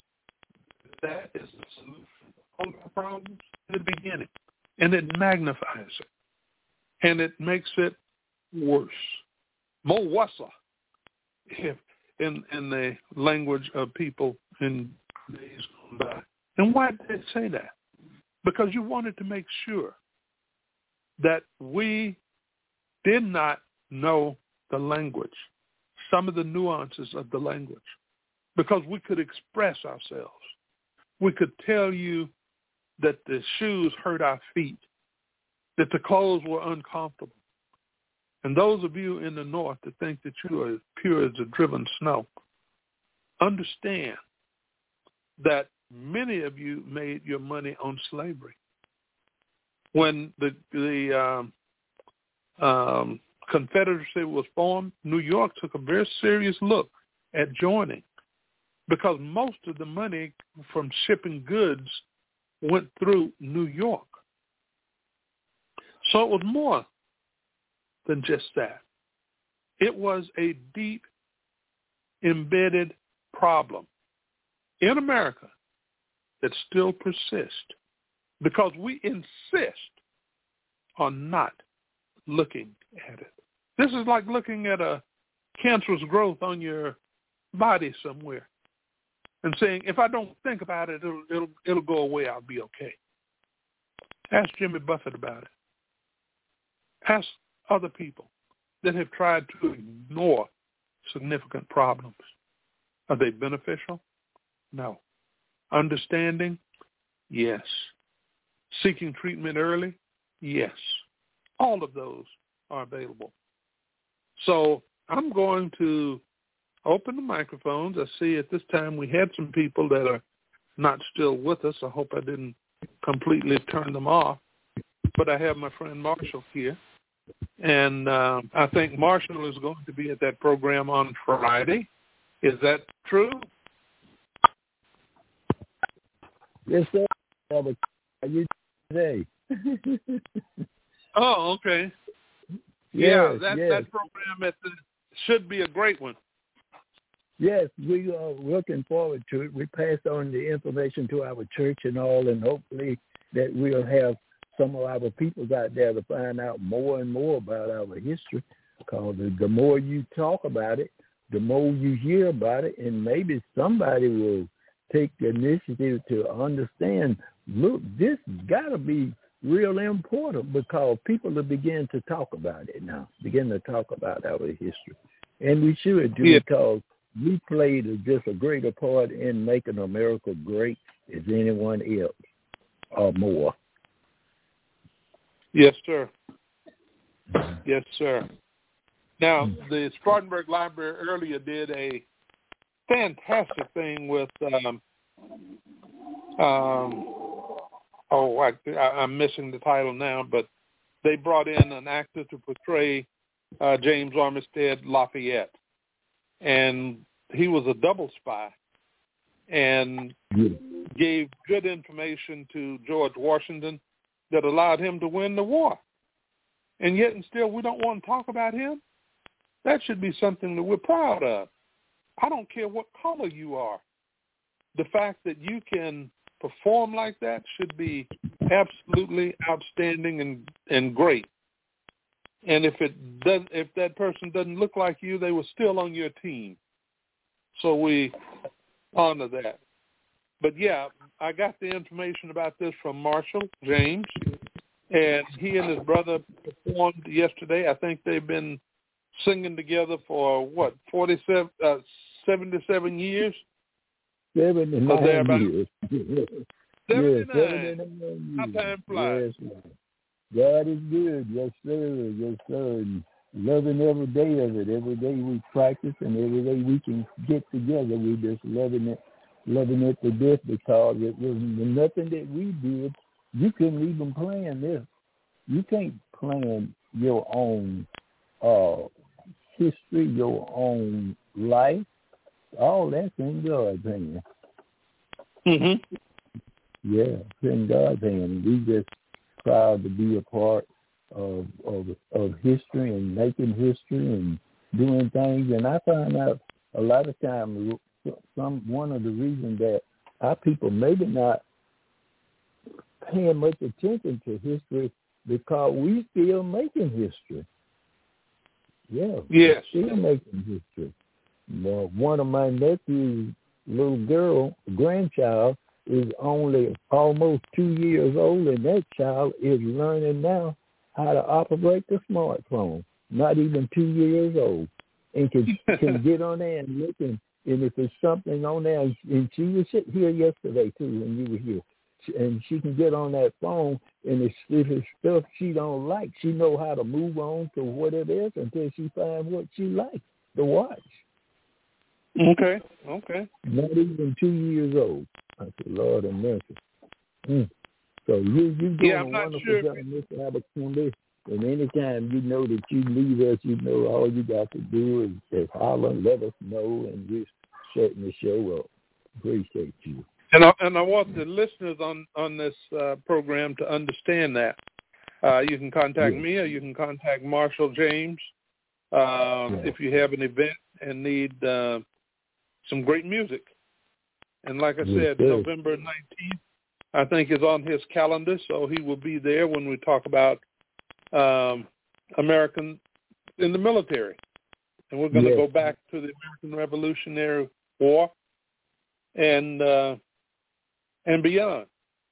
that is the solution to all our problems in the beginning. And it magnifies it. And it makes it worse. More worse, if in, in the language of people in days gone by. And why did they say that? Because you wanted to make sure that we did not know the language, some of the nuances of the language, because we could express ourselves. We could tell you that the shoes hurt our feet, that the clothes were uncomfortable. And those of you in the north that think that you are as pure as the driven snow, understand that many of you made your money on slavery. When the, the um, um, Confederacy was formed, New York took a very serious look at joining, because most of the money from shipping goods went through New York. So it was more than just that. It was a deep, embedded problem in America that still persists because we insist on not looking at it. This is like looking at a cancerous growth on your body somewhere and saying, if I don't think about it, it'll, it'll, it'll go away, I'll be okay. Ask Jimmy Buffett about it. Ask other people that have tried to ignore significant problems. Are they beneficial? No. Understanding? Yes. Seeking treatment early? Yes. All of those are available. So I'm going to open the microphones. I see at this time we had some people that are not still with us. I hope I didn't completely turn them off. But I have my friend Marshall here. And uh, I think Marshall is going to be at that program on Friday. Is that true? Yes, sir. How are you today? Oh, okay. Yes, yeah, that yes. that program at the, should be a great one. Yes, we are looking forward to it. We passed on the information to our church and all, and hopefully that we'll have some of our people out there to find out more and more about our history. Because the more you talk about it, the more you hear about it, and maybe somebody will take the initiative to understand, look, this got to be real important, because people will begin to talk about it now, begin to talk about our history. And we should do, yeah. because we played just a greater part in making America great as anyone else or more. Yes, sir. Yes, sir. Now, the Spartanburg Library earlier did a fantastic thing with, um, um, oh, I, I'm missing the title now, but they brought in an actor to portray uh, James Armistead Lafayette. And he was a double spy and Yeah. gave good information to George Washington that allowed him to win the war. And yet and still we don't want to talk about him. That should be something that we're proud of. I don't care what color you are. The fact that you can perform like that should be absolutely outstanding and, and great. And if it does, if that person doesn't look like you, they were still on your team. So we honor that. But yeah, I got the information about this from Marshall James, and he and his brother performed yesterday. I think they've been singing together for what, forty-seven, uh, seventy-seven years. seventy-nine years. seventy-nine. Yes, seventy-nine years. How time flies. Yes, God is good. Yes, sir. Yes, sir. And loving every day of it. Every day we practice, and every day we can get together. We just loving it, loving it to death, because it was nothing that we did. You couldn't even plan this. You can't plan your own uh, history, your own life. All that's in God's hand. Mm-hmm. Yeah, it's in God's hand. We just proud to be a part of, of of history and making history and doing things. And I find out a lot of times some one of the reasons that our people maybe not paying much attention to history, because we still making history. Yeah, yes, still making history. Well, one of my nephew's little girl, grandchild, is only almost two years old, and that child is learning now how to operate the smartphone. Not even two years old, and can can get on there and look, and, and if there's something on there, and she was here yesterday too when you were here, and she can get on that phone, and if, if it's stuff she don't like, she know how to move on to what it is until she finds what she likes to watch. Okay, okay. Not even two years old. I said, Lord have mercy. Mm. So you you doing yeah, a I'm not wonderful sure job, Mister Abercrombie. And anytime you know that you leave us, you know all you got to do is, is holler, let us know, and we're certainly show up. Appreciate you. And I, and I want the listeners on, on this uh, program to understand that. Uh, you can contact yeah. me, or you can contact Marshall James uh, yeah. if you have an event and need uh, some great music. And like I yes, said, sir. November nineteenth, I think, is on his calendar, so he will be there when we talk about um, American in the military. And we're going to yes. go back to the American Revolutionary War and uh, and beyond.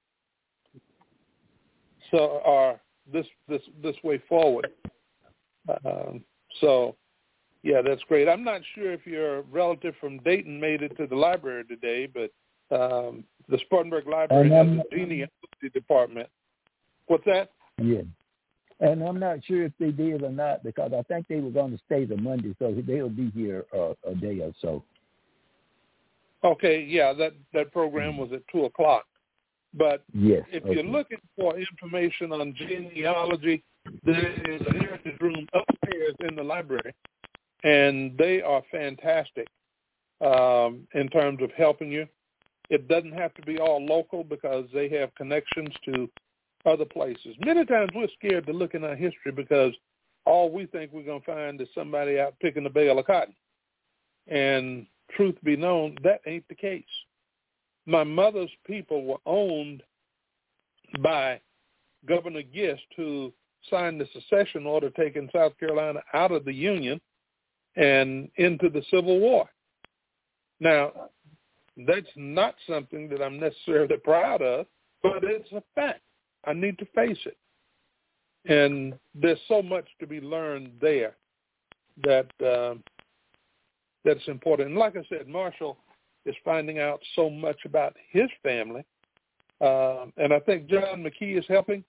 So, uh, this this this way forward. Um, so, yeah, that's great. I'm not sure if your relative from Dayton made it to the library today, but um, the Spartanburg Library has a genealogy department. What's that? Yeah. And I'm not sure if they did or not, because I think they were going to stay the Monday, so they'll be here uh, a day or so. Okay, yeah, that, that program was at two o'clock. But yes, if okay. you're looking for information on genealogy, there is a heritage room upstairs in the library, and they are fantastic um, in terms of helping you. It doesn't have to be all local because they have connections to other places. Many times we're scared to look in our history because all we think we're going to find is somebody out picking a bale of cotton. And truth be known, that ain't the case. My mother's people were owned by Governor Gist, who signed the secession order taking South Carolina out of the Union and into the Civil War. Now, that's not something that I'm necessarily proud of, but it's a fact. I need to face it. And there's so much to be learned there that uh, that's important. And like I said, Marshall is finding out so much about his family. Uh, and I think John McKee is helping.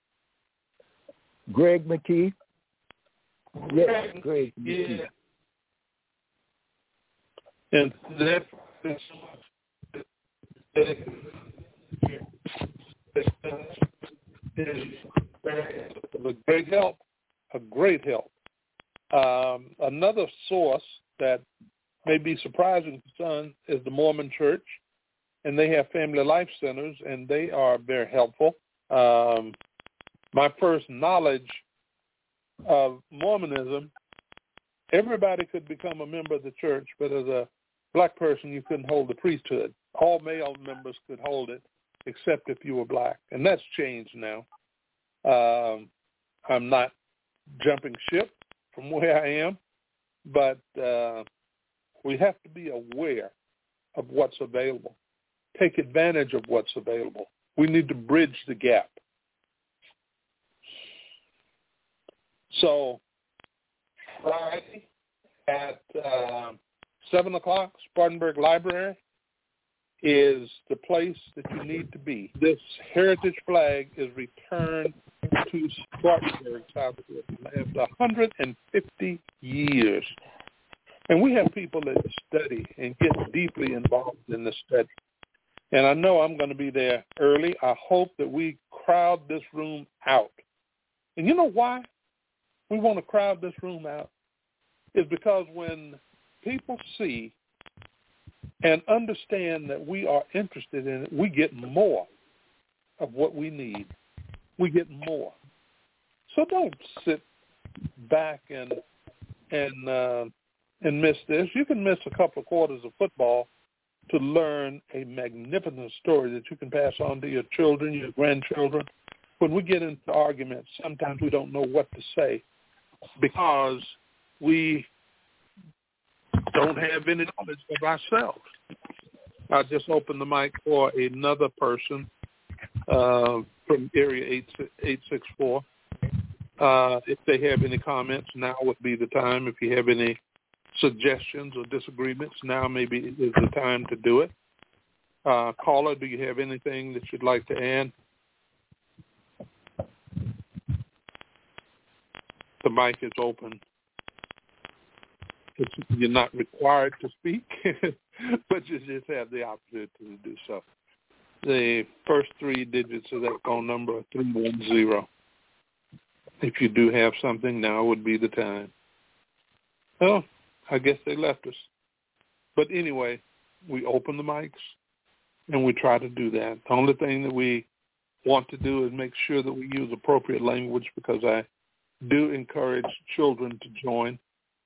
Greg McKee? Yes, Greg McKee. Yeah. And that is a great help, a great help. Um, another source that may be surprising to some is the Mormon Church, and they have family life centers, and they are very helpful. Um, my first knowledge of Mormonism, everybody could become a member of the church, but as a black person, you couldn't hold the priesthood. All male members could hold it, except if you were black, and that's changed now. Um, I'm not jumping ship from where I am, but uh, we have to be aware of what's available. Take advantage of what's available. We need to bridge the gap. So Friday at uh, seven o'clock, Spartanburg Library is the place that you need to be. This heritage flag is returned to Spartanburg, South Carolina, after one hundred fifty years. And we have people that study and get deeply involved in the study. And I know I'm going to be there early. I hope that we crowd this room out. And you know why we want to crowd this room out? Is because when people see and understand that we are interested in it, we get more of what we need. We get more. So don't sit back and and uh, and miss this. You can miss a couple of quarters of football to learn a magnificent story that you can pass on to your children, your grandchildren. When we get into arguments, sometimes we don't know what to say because we don't have any knowledge of ourselves. I just opened the mic for another person uh, from area eight six four. Uh, if they have any comments, now would be the time. If you have any suggestions or disagreements, now maybe is the time to do it. Uh, caller, do you have anything that you'd like to add? The mic is open. It's, you're not required to speak, but you just have the opportunity to do so. The first three digits of that phone number are three one zero. If you do have something, now would be the time. Well, I guess they left us. But anyway, we open the mics, and we try to do that. The only thing that we want to do is make sure that we use appropriate language, because I do encourage children to join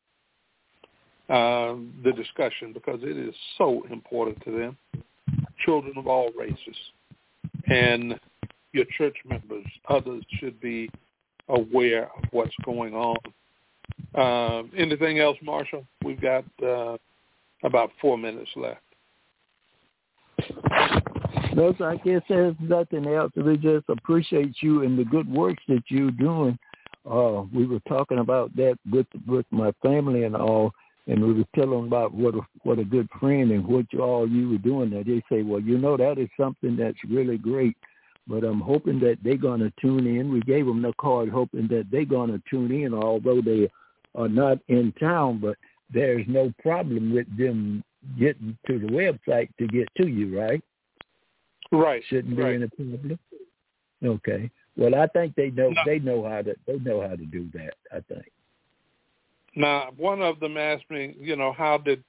uh, the discussion, because it is so important to them. Children of all races. And your church members, others should be aware of what's going on. Uh, anything else, Marshall? We've got uh, about four minutes left. No, so I guess there's nothing else. We just appreciate you and the good work that you're doing. Uh, we were talking about that with with my family and all, and we were telling about what a, what a good friend and what you all you were doing there. They say, well, you know, that is something that's really great. But I'm hoping that they're going to tune in. We gave them the card hoping that they're going to tune in, although they are not in town. But there's no problem with them getting to the website to get to you, right? Right. Shouldn't be right. any problem. Okay. Well, I think they know no. they know how to they know how to do that, I think. Now, one of them asked me, you know, how did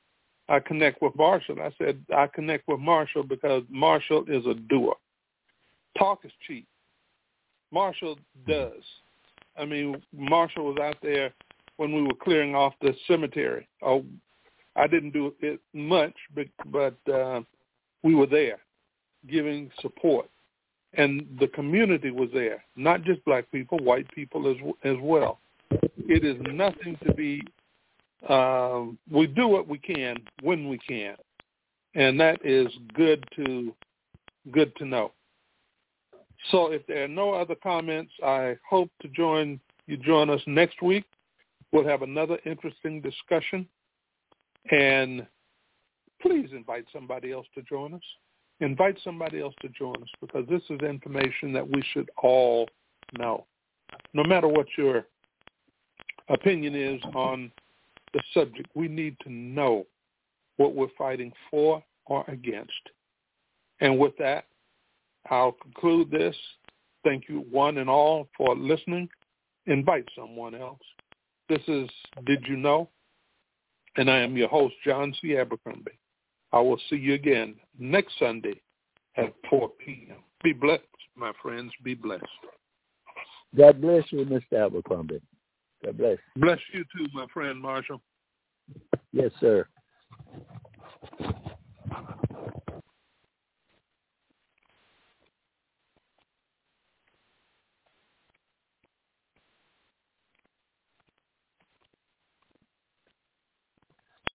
I connect with Marshall. I said, I connect with Marshall because Marshall is a doer. Talk is cheap. Marshall does. I mean, Marshall was out there when we were clearing off the cemetery. Oh, I didn't do it much, but, but uh, we were there giving support. And the community was there, not just black people, white people as as well. It is nothing to be, uh, we do what we can when we can. And that is good to good to know. So if there are no other comments, I hope to join you join us next week. We'll have another interesting discussion. And please invite somebody else to join us. Invite somebody else to join us because this is information that we should all know. No matter what your opinion is on the subject, we need to know what we're fighting for or against. And with that, I'll conclude this. Thank you one and all for listening. Invite someone else. This is Did You Know? And I am your host, John C. Abercrombie. I will see you again next Sunday at four p.m. Be blessed, my friends. Be blessed. God bless you, Mister Abercrombie. God bless. Bless you too, my friend Marshall. Yes, sir.